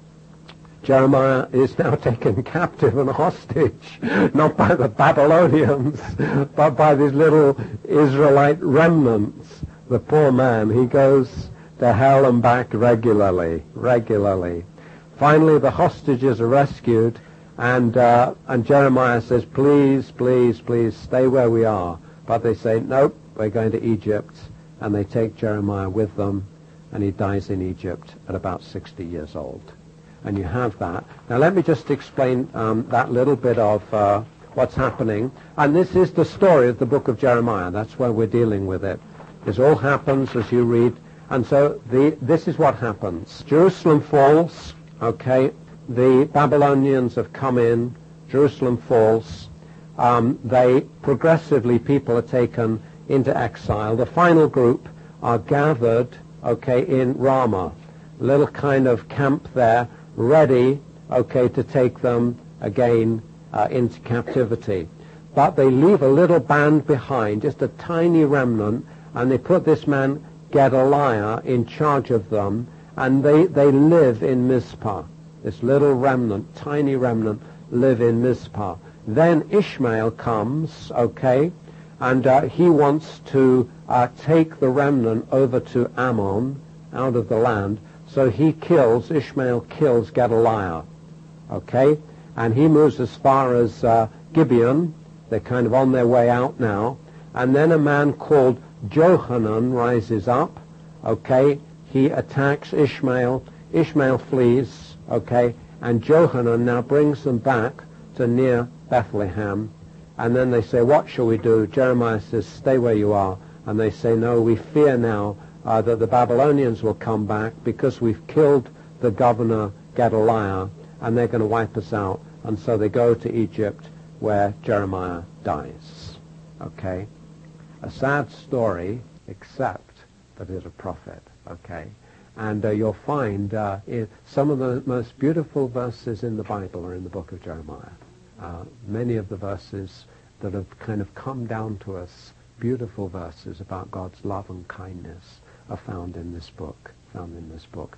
Jeremiah is now taken captive and hostage, not by the Babylonians, but by these little Israelite remnants. The poor man, he goes to hell and back regularly, regularly. Finally, the hostages are rescued, and uh, and Jeremiah says, please, please, please, stay where we are. But they say, nope, we're going to Egypt. And they take Jeremiah with them, and he dies in Egypt at about sixty years old. And you have that. Now let me just explain um, that little bit of uh, what's happening. And this is the story of the book of Jeremiah. That's where we're dealing with it. This all happens as you read. And so the, this is what happens. Jerusalem falls, okay. The Babylonians have come in. Jerusalem falls. Um, they, progressively, people are taken into exile. The final group are gathered, okay, in Ramah, a little kind of camp there, ready, okay, to take them again uh, into captivity. But they leave a little band behind, just a tiny remnant, and they put this man Gedaliah in charge of them, and they, they live in Mizpah. This little remnant, tiny remnant, live in Mizpah. Then Ishmael comes, okay, and uh, he wants to uh, take the remnant over to Ammon, out of the land. So he kills, Ishmael kills Gedaliah, okay? And he moves as far as uh, Gibeon. They're kind of on their way out now. And then a man called Johanan rises up, okay? He attacks Ishmael. Ishmael flees, okay? And Johanan now brings them back to near Bethlehem. And then they say, what shall we do? Jeremiah says, stay where you are. And they say, no, we fear now uh, that the Babylonians will come back because we've killed the governor Gedaliah, and they're going to wipe us out. And so they go to Egypt, where Jeremiah dies. Okay? A sad story, except that he's a prophet. Okay? And uh, you'll find uh, in some of the most beautiful verses in the Bible are in the book of Jeremiah. Uh, many of the verses that have kind of come down to us, beautiful verses about God's love and kindness, are found in this book, found in this book.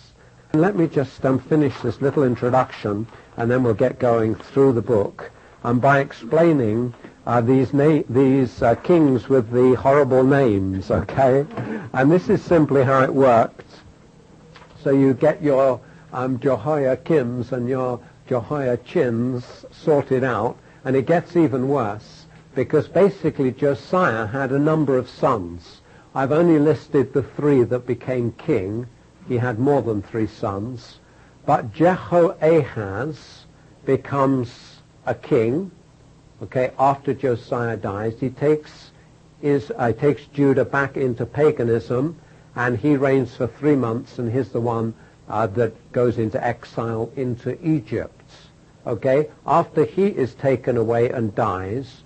Let me just um, finish this little introduction, and then we'll get going through the book, and by explaining uh, these na- these uh, kings with the horrible names, okay? And this is simply how it worked. So you get your um, Jehoiakims and your Jehoiachins sorted out, and it gets even worse, because basically Josiah had a number of sons. I've only listed the three that became king. He had more than three sons. But Jehoahaz becomes a king, okay, after Josiah dies. He takes, is, uh, takes Judah back into paganism, and he reigns for three months, and he's the one uh, that goes into exile into Egypt. Okay, after he is taken away and dies,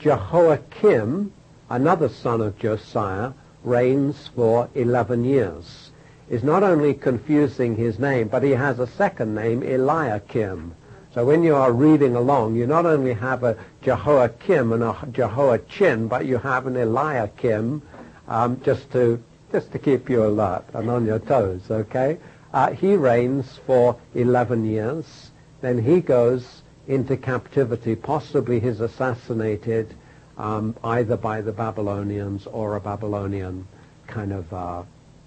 Jehoiakim, another son of Josiah, reigns for eleven years. Is not only confusing his name, but he has a second name, Eliakim. So when you are reading along, you not only have a Jehoiakim and a Jehoiachin, but you have an Eliakim, um, just to just to keep you alert and on your toes. Okay, uh, he reigns for eleven years. Then he goes into captivity. Possibly he's assassinated um, either by the Babylonians or a Babylonian kind of uh,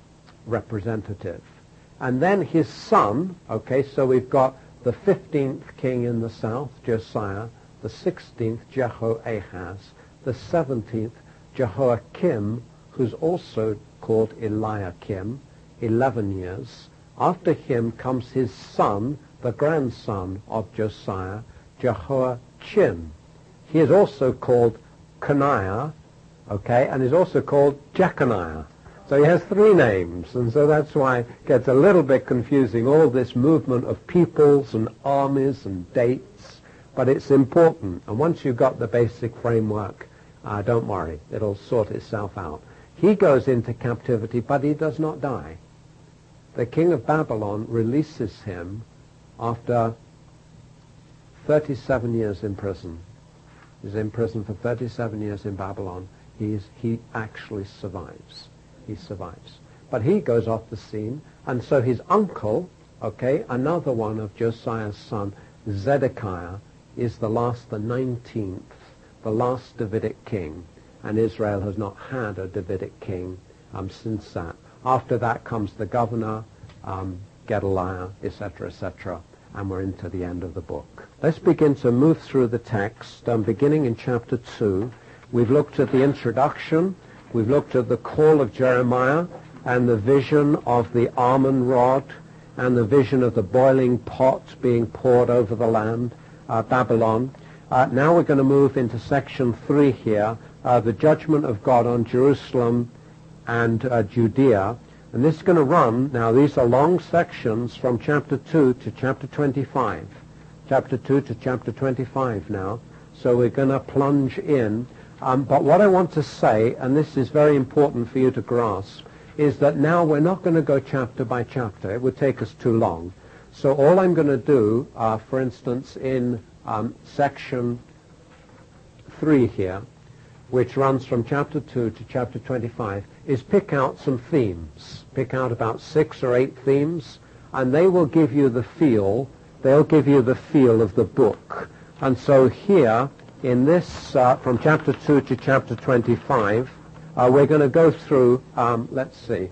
representative. And then his son, okay, so we've got the fifteenth king in the south, Josiah, the sixteenth, Jehoahaz, the seventeenth, Jehoiakim, who's also called Eliakim, eleven years. After him comes his son, the grandson of Josiah, Jehoiachin. He is also called Coniah, okay, and is also called Jeconiah. So he has three names, and so that's why it gets a little bit confusing, all this movement of peoples and armies and dates, but it's important. And once you've got the basic framework, uh, don't worry, it'll sort itself out. He goes into captivity, but he does not die. The king of Babylon releases him after thirty-seven years in prison. He's in prison for thirty-seven years in Babylon. He's, he actually survives. He survives. But he goes off the scene, and so his uncle, okay, another one of Josiah's son, Zedekiah, is the last, the nineteenth, the last Davidic king, and Israel has not had a Davidic king um, since that. After that comes the governor, um, Gedaliah, et cetera, et cetera, and we're into the end of the book. Let's begin to move through the text, um, beginning in chapter two. We've looked at the introduction. We've looked at the call of Jeremiah and the vision of the almond rod and the vision of the boiling pot being poured over the land, uh, Babylon. Uh, now we're going to move into section three here, uh, the judgment of God on Jerusalem and uh, Judea. And this is going to run, now these are long sections from chapter two to chapter twenty-five. Chapter two to chapter twenty-five now. So we're going to plunge in. Um, but what I want to say, and this is very important for you to grasp, is that now we're not going to go chapter by chapter. It would take us too long. So all I'm going to do, uh, for instance, in um, section three here, which runs from chapter two to chapter twenty-five, is pick out some themes. Pick out about six or eight themes, and they will give you the feel, they'll give you the feel of the book. And so here, in this, uh, from chapter two to chapter twenty-five, uh, we're going to go through, um, let's see,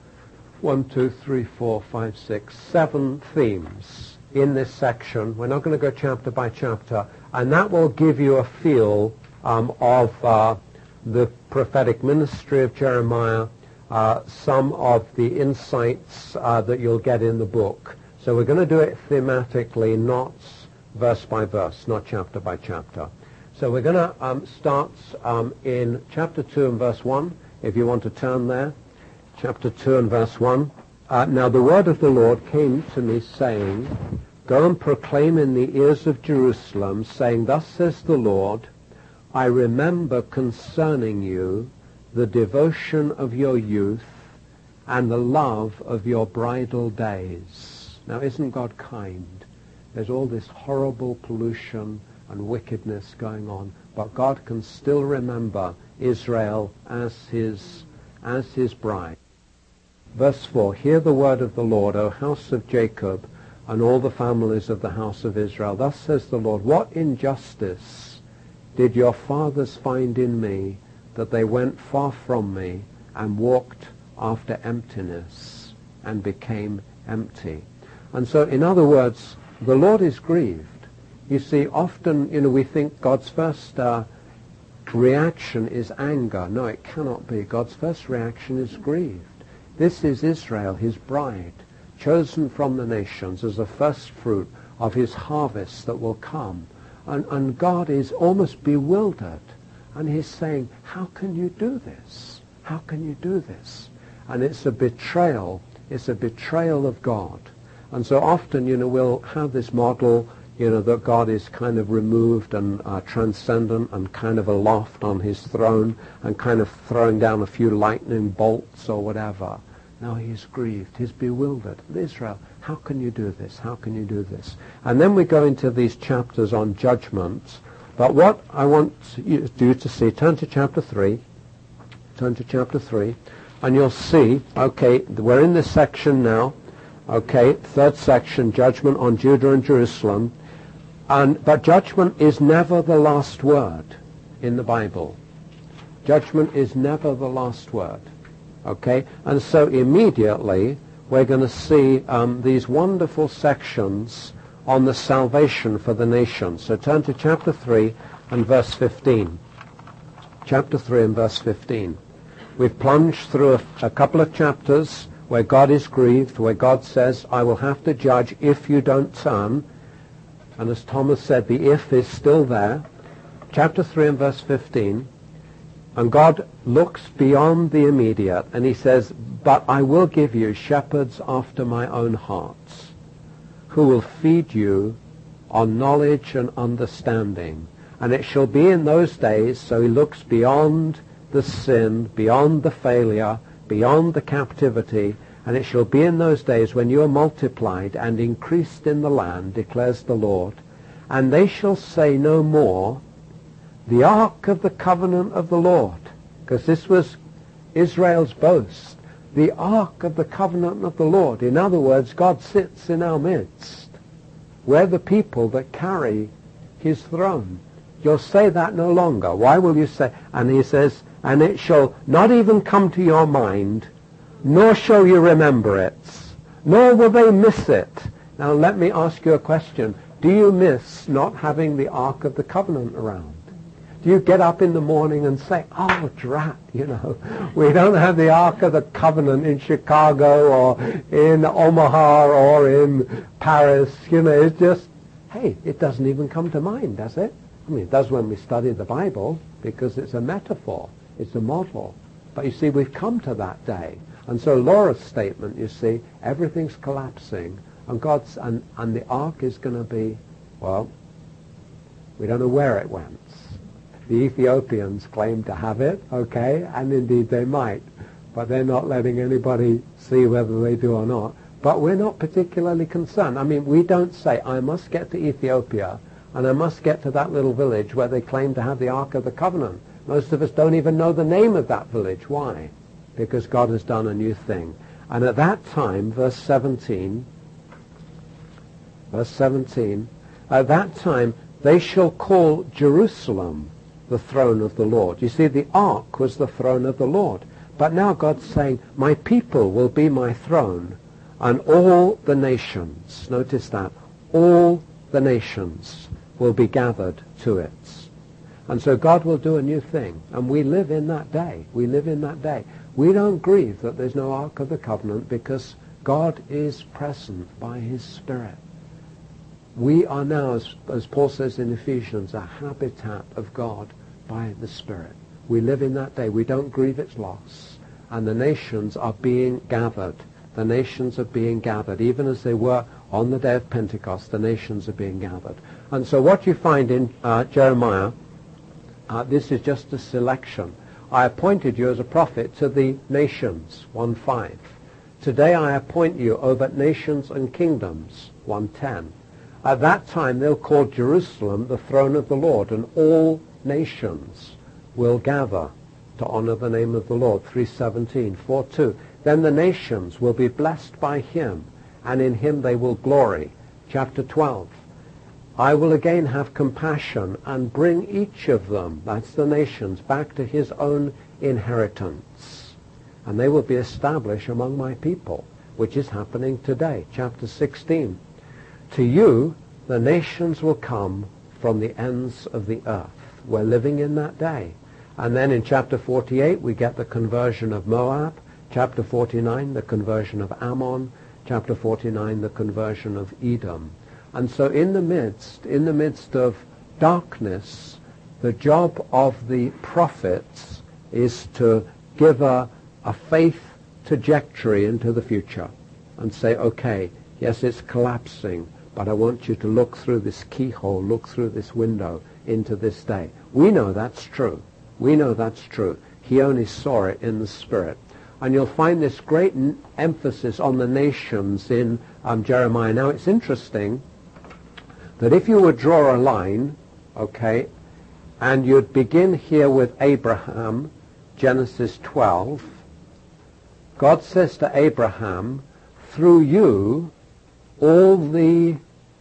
one, two, three, four, five, six, seven themes in this section. We're not going to go chapter by chapter, and that will give you a feel um, of uh, the prophetic ministry of Jeremiah, uh, some of the insights uh, that you'll get in the book. So we're going to do it thematically, not verse by verse, not chapter by chapter. So we're going to um, start um, in chapter two and verse one, if you want to turn there. Chapter two and verse one. Uh, now the word of the Lord came to me, saying, Go and proclaim in the ears of Jerusalem, saying, Thus says the Lord, I remember concerning you the devotion of your youth and the love of your bridal days. Now isn't God kind? There's all this horrible pollution and wickedness going on, but God can still remember Israel as his, as his bride. Verse four, Hear the word of the Lord, O house of Jacob, and all the families of the house of Israel. Thus says the Lord, What injustice did your fathers find in me, that they went far from me, and walked after emptiness, and became empty? And so, in other words, the Lord is grieved. You see, often, you know, we think God's first uh, reaction is anger. No, it cannot be. God's first reaction is grieved. This is Israel, his bride, chosen from the nations as a first fruit of his harvest that will come. And, and God is almost bewildered. And he's saying, how can you do this? How can you do this? And it's a betrayal. It's a betrayal of God. And so often, you know, we'll have this model, you know, that God is kind of removed and uh, transcendent and kind of aloft on his throne and kind of throwing down a few lightning bolts or whatever. No, he's grieved. He's bewildered. Israel, how can you do this? How can you do this? And then we go into these chapters on judgment. But what I want you to see, turn to chapter three. Turn to chapter three. And you'll see, okay, we're in this section now. Okay, third section, judgment on Judah and Jerusalem. And, but judgment is never the last word in the Bible. Judgment is never the last word. Okay? And so immediately we're going to see um, these wonderful sections on the salvation for the nations. So turn to chapter three and verse fifteen. Chapter three and verse fifteen. We've plunged through a, a couple of chapters where God is grieved, where God says, I will have to judge if you don't turn. And as Thomas said, the if is still there. Chapter three and verse fifteen. And God looks beyond the immediate, and he says, but I will give you shepherds after my own heart, who will feed you on knowledge and understanding. And it shall be in those days, so he looks beyond the sin, beyond the failure, beyond the captivity, and it shall be in those days when you are multiplied and increased in the land, declares the Lord, and they shall say no more, the ark of the covenant of the Lord, because this was Israel's boast, the ark of the covenant of the Lord. In other words, God sits in our midst. We're the people that carry his throne. You'll say that no longer. Why will you say? And he says, and it shall not even come to your mind, nor shall you remember it, nor will they miss it. Now let me ask you a question. Do you miss not having the ark of the covenant around? Do you get up in the morning and say, oh, drat, you know, we don't have the Ark of the Covenant in Chicago or in Omaha or in Paris, you know, it's just, hey, it doesn't even come to mind, does it? I mean, it does when we study the Bible because it's a metaphor, it's a model. But you see, we've come to that day. And so Laura's statement, you see, everything's collapsing and God's, and, and the Ark is going to be, well, we don't know where it went. The Ethiopians claim to have it, okay, and indeed they might, but they're not letting anybody see whether they do or not. But we're not particularly concerned. I mean, we don't say, I must get to Ethiopia, and I must get to that little village where they claim to have the Ark of the Covenant. Most of us don't even know the name of that village. Why? Because God has done a new thing. And at that time, verse seventeen, verse seventeen, at that time they shall call Jerusalem the throne of the Lord. You see, the ark was the throne of the Lord. But now God's saying, my people will be my throne, and all the nations, notice that, all the nations will be gathered to it. And so God will do a new thing, and we live in that day. We live in that day. We don't grieve that there's no Ark of the Covenant because God is present by his Spirit. We are now, as, as Paul says in Ephesians, a habitat of God by the Spirit. We live in that day. We don't grieve its loss. And the nations are being gathered. The nations are being gathered. Even as they were on the day of Pentecost, the nations are being gathered. And so what you find in uh, Jeremiah, uh, this is just a selection. I appointed you as a prophet to the nations, one five. Today I appoint you over nations and kingdoms, one ten. At that time they'll call Jerusalem the throne of the Lord, and all nations will gather to honor the name of the Lord, three seventeen, four two. Then the nations will be blessed by him, and in him they will glory. Chapter twelve. I will again have compassion and bring each of them, that's the nations, back to his own inheritance. And they will be established among my people, which is happening today. Chapter sixteen. To you, the nations will come from the ends of the earth. We're living in that day. And then in chapter forty-eight, we get the conversion of Moab. Chapter forty-nine, the conversion of Ammon. Chapter forty-nine, the conversion of Edom. And so in the midst, in the midst of darkness, the job of the prophets is to give a, a faith trajectory into the future and say, okay, yes, it's collapsing, but I want you to look through this keyhole, look through this window into this day. We know that's true. We know that's true. He only saw it in the Spirit. And you'll find this great n- emphasis on the nations in um, Jeremiah. Now, it's interesting that if you would draw a line, okay, and you'd begin here with Abraham, Genesis twelve, God says to Abraham, through you, all the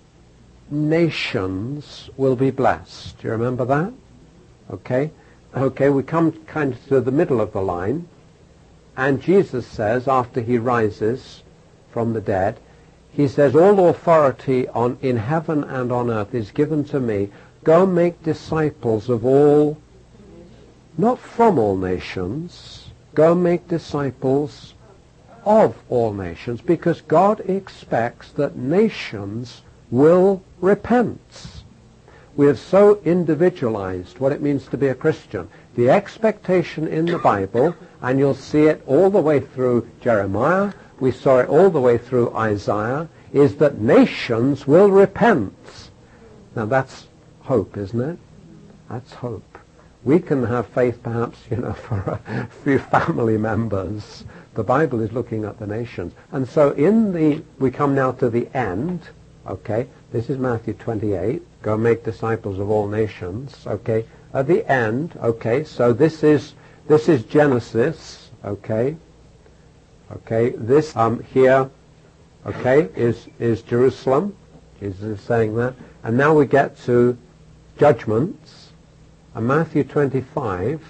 nations will be blessed. Do you remember that? Okay? Okay, we come kind of to the middle of the line. And Jesus says, after he rises from the dead, he says, all authority on, in heaven and on earth is given to me. Go make disciples of all, not from all nations, go make disciples of all nations, because God expects that nations will repent. We have so individualized what it means to be a Christian. The expectation in the Bible, and you'll see it all the way through Jeremiah, we saw it all the way through Isaiah, is that nations will repent. Now that's hope, isn't it? That's hope. We can have faith perhaps, you know, for a few family members. The Bible is looking at the nations. And so in the, we come now to the end, okay, this is Matthew twenty-eight, go make disciples of all nations, okay, at the end, okay, so this is, this is Genesis, okay, okay, this um, here, okay, is, is Jerusalem, Jesus is saying that, and now we get to judgments, and Matthew twenty-five,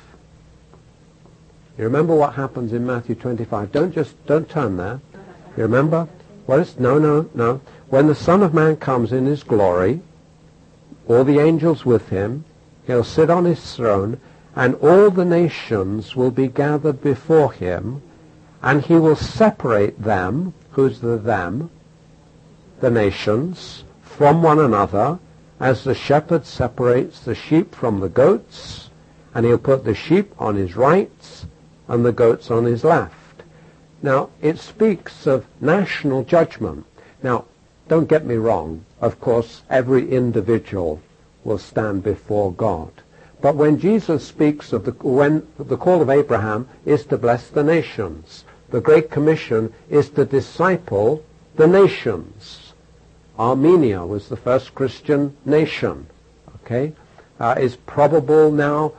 you remember what happens in Matthew twenty-five, don't just, don't turn there, you remember, what is, no, no, no, when the Son of Man comes in his glory, all the angels with him, he'll sit on his throne, and all the nations will be gathered before him, and he will separate them, who's the them? The nations, from one another, as the shepherd separates the sheep from the goats, and he'll put the sheep on his right and the goats on his left. Now, it speaks of national judgment. Now, don't get me wrong, of course, every individual will stand before God. But when Jesus speaks of the, when the call of Abraham is to bless the nations, the Great Commission is to disciple the nations. Armenia was the first Christian nation, okay? Uh, it's probable now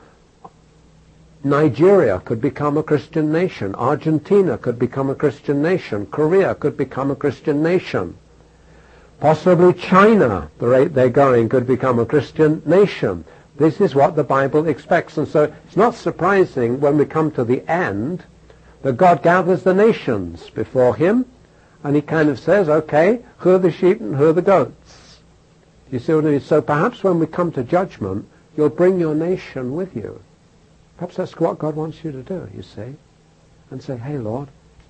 Nigeria could become a Christian nation. Argentina could become a Christian nation. Korea could become a Christian nation. Possibly China, the rate they're going, could become a Christian nation. This is what the Bible expects. And so it's not surprising when we come to the end that God gathers the nations before him, and he kind of says, okay, who are the sheep and who are the goats? You see what I mean? So perhaps when we come to judgment, you'll bring your nation with you. Perhaps that's what God wants you to do, you see. And say, hey, Lord,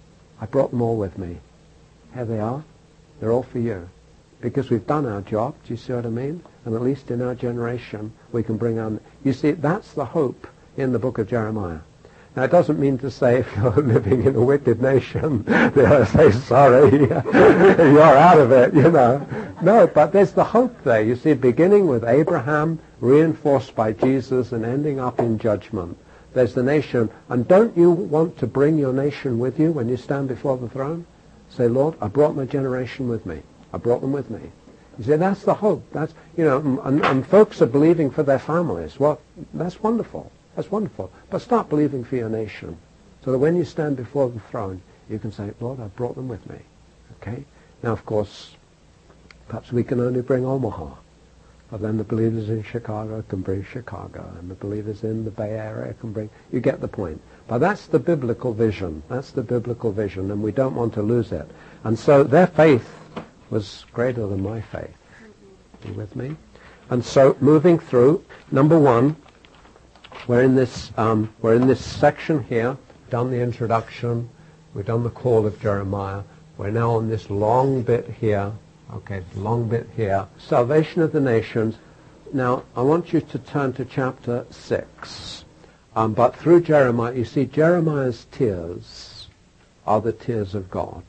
I brought them all with me. Here they are. They're all for you. Because we've done our job, do you see what I mean? And at least in our generation, we can bring on... You see, that's the hope in the book of Jeremiah. Now, it doesn't mean to say if you're living in a wicked nation, they'll say, sorry, you're out of it, you know. No, but there's the hope there. You see, beginning with Abraham, reinforced by Jesus, and ending up in judgment. There's the nation. And don't you want to bring your nation with you when you stand before the throne? Say, Lord, I brought my generation with me. I brought them with me. You see, that's the hope. That's, you know, and, and folks are believing for their families. Well, that's wonderful. That's wonderful. But start believing for your nation, so that when you stand before the throne, you can say, Lord, I've brought them with me. Okay? Now, of course, perhaps we can only bring Omaha. But then the believers in Chicago can bring Chicago, and the believers in the Bay Area can bring... You get the point. But that's the biblical vision. That's the biblical vision, and we don't want to lose it. And so their faith was greater than my faith. Are you with me? And so, moving through, number one, we're in this um, we're in this section here. Done the introduction. We've done the call of Jeremiah. We're now on this long bit here. Okay, long bit here. Salvation of the nations. Now, I want you to turn to chapter six. Um, but through Jeremiah, you see, Jeremiah's tears are the tears of God.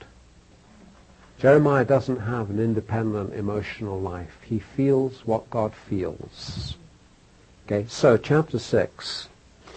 Jeremiah doesn't have an independent emotional life. He feels what God feels. Okay, so chapter six.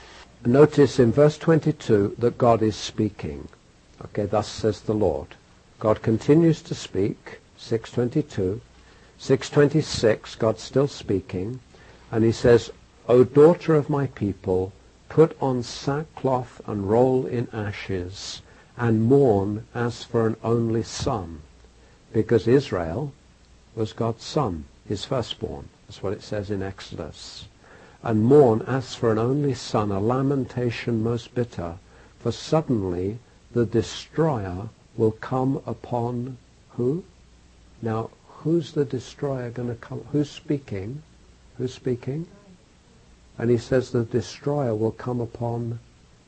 Notice in verse twenty-two that God is speaking. Okay, thus says the Lord. God continues to speak. six twenty-two. six twenty-six, God's still speaking. And he says, O daughter of my people, put on sackcloth and roll in ashes, and mourn as for an only son. Because Israel was God's son, his firstborn. That's what it says in Exodus. And mourn as for an only son, a lamentation most bitter, for suddenly the destroyer will come upon who? Now, who's the destroyer going to come? Who's speaking? Who's speaking? And he says the destroyer will come upon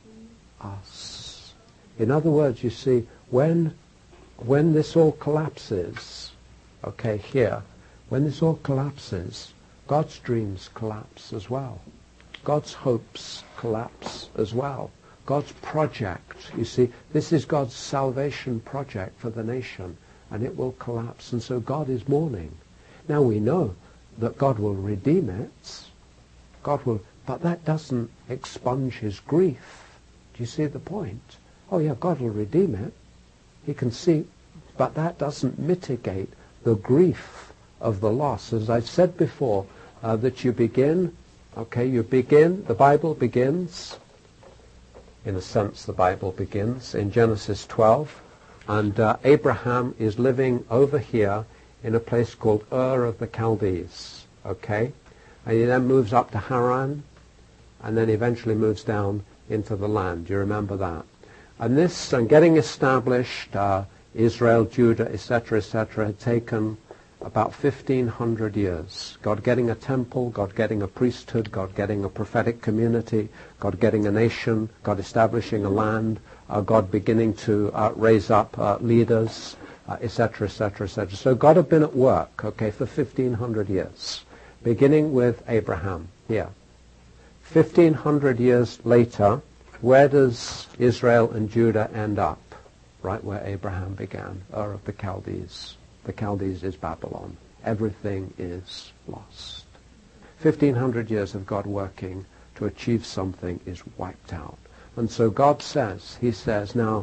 us. In other words, you see, when when this all collapses, okay, here, when this all collapses, God's dreams collapse as well. God's hopes collapse as well. God's project, you see, this is God's salvation project for the nation, and it will collapse. And so God is mourning. Now we know that God will redeem it. God will, but that doesn't expunge his grief. Do you see the point? Oh yeah, God will redeem it. He can see, but that doesn't mitigate the grief of the loss. As I said before, uh, that you begin, okay, you begin, the Bible begins, in a sense the Bible begins, in Genesis twelve, and uh, Abraham is living over here in a place called Ur of the Chaldees, okay? And he then moves up to Haran, and then eventually moves down into the land. Do you remember that? And this, and getting established, uh, Israel, Judah, et cetera, et cetera, had taken about fifteen hundred years. God getting a temple, God getting a priesthood, God getting a prophetic community, God getting a nation, God establishing a land, uh, God beginning to uh, raise up uh, leaders, uh, et cetera, et cetera, et cetera. So God had been at work, okay, for fifteen hundred years, beginning with Abraham here. fifteen hundred years later, where does Israel and Judah end up? Right where Abraham began, Ur of the Chaldees. The Chaldees is Babylon. Everything is lost. fifteen hundred years of God working to achieve something is wiped out. And so God says, he says, now,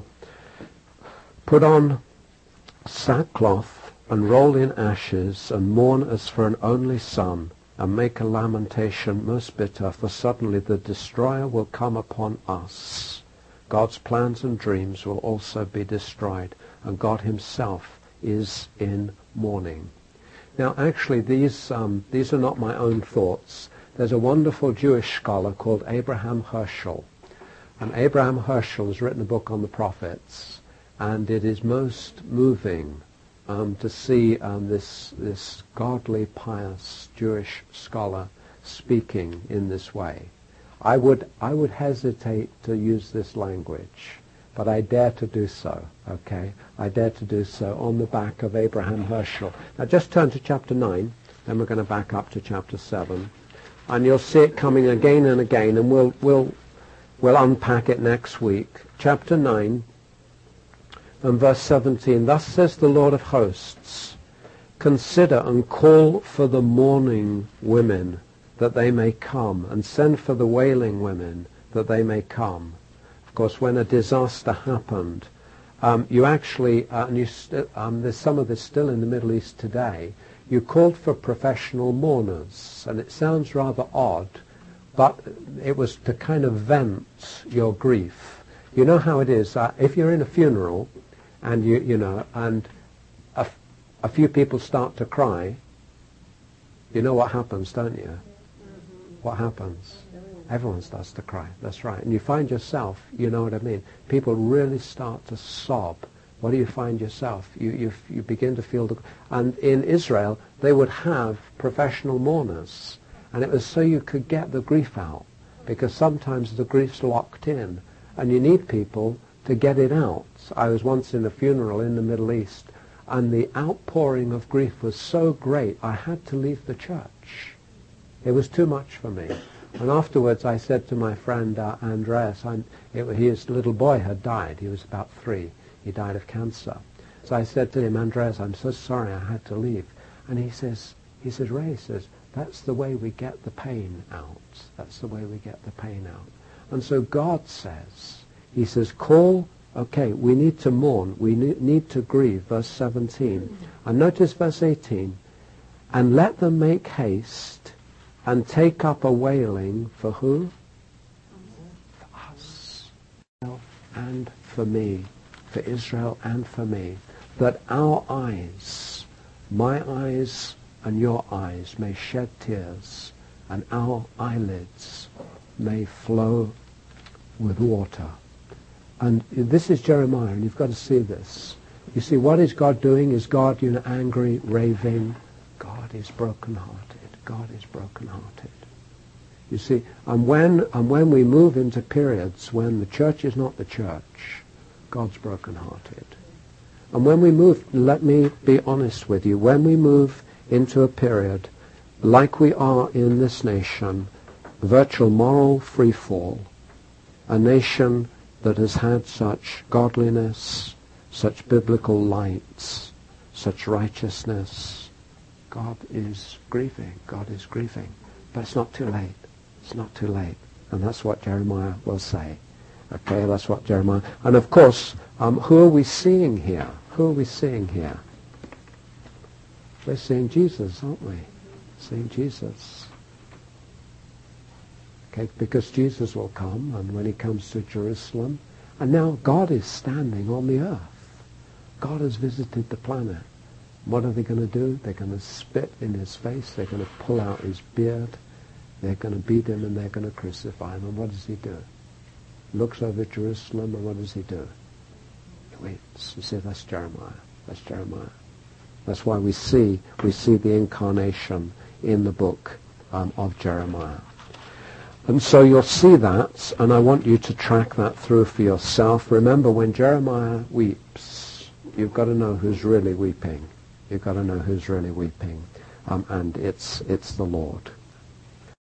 put on sackcloth and roll in ashes and mourn as for an only son, and make a lamentation most bitter, for suddenly the destroyer will come upon us. God's plans and dreams will also be destroyed, and God himself is in mourning. Now actually these um, these are not my own thoughts. There's a wonderful Jewish scholar called Abraham Herschel, and Abraham Herschel has written a book on the prophets, and it is most moving Um, to see um, this this godly, pious Jewish scholar speaking in this way. I would I would hesitate to use this language, but I dare to do so. Okay, I dare to do so on the back of Abraham Herschel. Now, just turn to chapter nine, then we're going to back up to chapter seven, and you'll see it coming again and again, and we'll we'll we'll unpack it next week. Chapter nine. And verse seventeen, thus says the Lord of hosts, consider and call for the mourning women, that they may come, and send for the wailing women, that they may come. Of course, when a disaster happened, um, you actually, uh, and you st- um, there's some of this still in the Middle East today, you called for professional mourners, and it sounds rather odd, but it was to kind of vent your grief. You know how it is, uh, if you're in a funeral, and you you know, and a, f- a few people start to cry, you know what happens, don't you? Mm-hmm. What happens? Everyone starts to cry, that's right. And you find yourself, you know what I mean, people really start to sob. What do you find yourself? You, you, you begin to feel the... And in Israel, they would have professional mourners, and it was so you could get the grief out, because sometimes the grief's locked in, and you need people to get it out. I was once in a funeral in the Middle East, and the outpouring of grief was so great, I had to leave the church. It was too much for me. And afterwards I said to my friend uh, Andreas, I'm, it, his little boy had died. He was about three. He died of cancer. So I said to him, Andreas, I'm so sorry I had to leave. And he says, he says, Ray, he says, that's the way we get the pain out. That's the way we get the pain out. And so God says, he says, call, okay, we need to mourn, we ne- need to grieve, verse seventeen. And notice verse eighteen, and let them make haste and take up a wailing for who? For us. And for me, for Israel and for me, that our eyes, my eyes and your eyes may shed tears, and our eyelids may flow with water. And this is Jeremiah, and you've got to see this. You see, what is God doing? Is God, you know, angry, raving? God is broken-hearted. God is broken-hearted. You see, and when, and when we move into periods when the church is not the church, God's broken-hearted. And when we move, let me be honest with you, when we move into a period like we are in this nation, virtual moral freefall, a nation that has had such godliness, such biblical lights, such righteousness, God is grieving. God is grieving. But it's not too late. It's not too late. And that's what Jeremiah will say. Okay, that's what Jeremiah... And of course, um, who are we seeing here? Who are we seeing here? We're seeing Jesus, aren't we? Seeing Jesus. Okay, because Jesus will come, and when he comes to Jerusalem, and now God is standing on the earth. God has visited the planet. What are they going to do? They're going to spit in his face. They're going to pull out his beard. They're going to beat him, and they're going to crucify him. And what does he do? Looks over Jerusalem, and what does he do? He waits. You see, that's Jeremiah. That's Jeremiah. That's why we see we see the incarnation in the book um, of Jeremiah. And so you'll see that, and I want you to track that through for yourself. Remember, when Jeremiah weeps, you've got to know who's really weeping. You've got to know who's really weeping, um, and it's it's the Lord.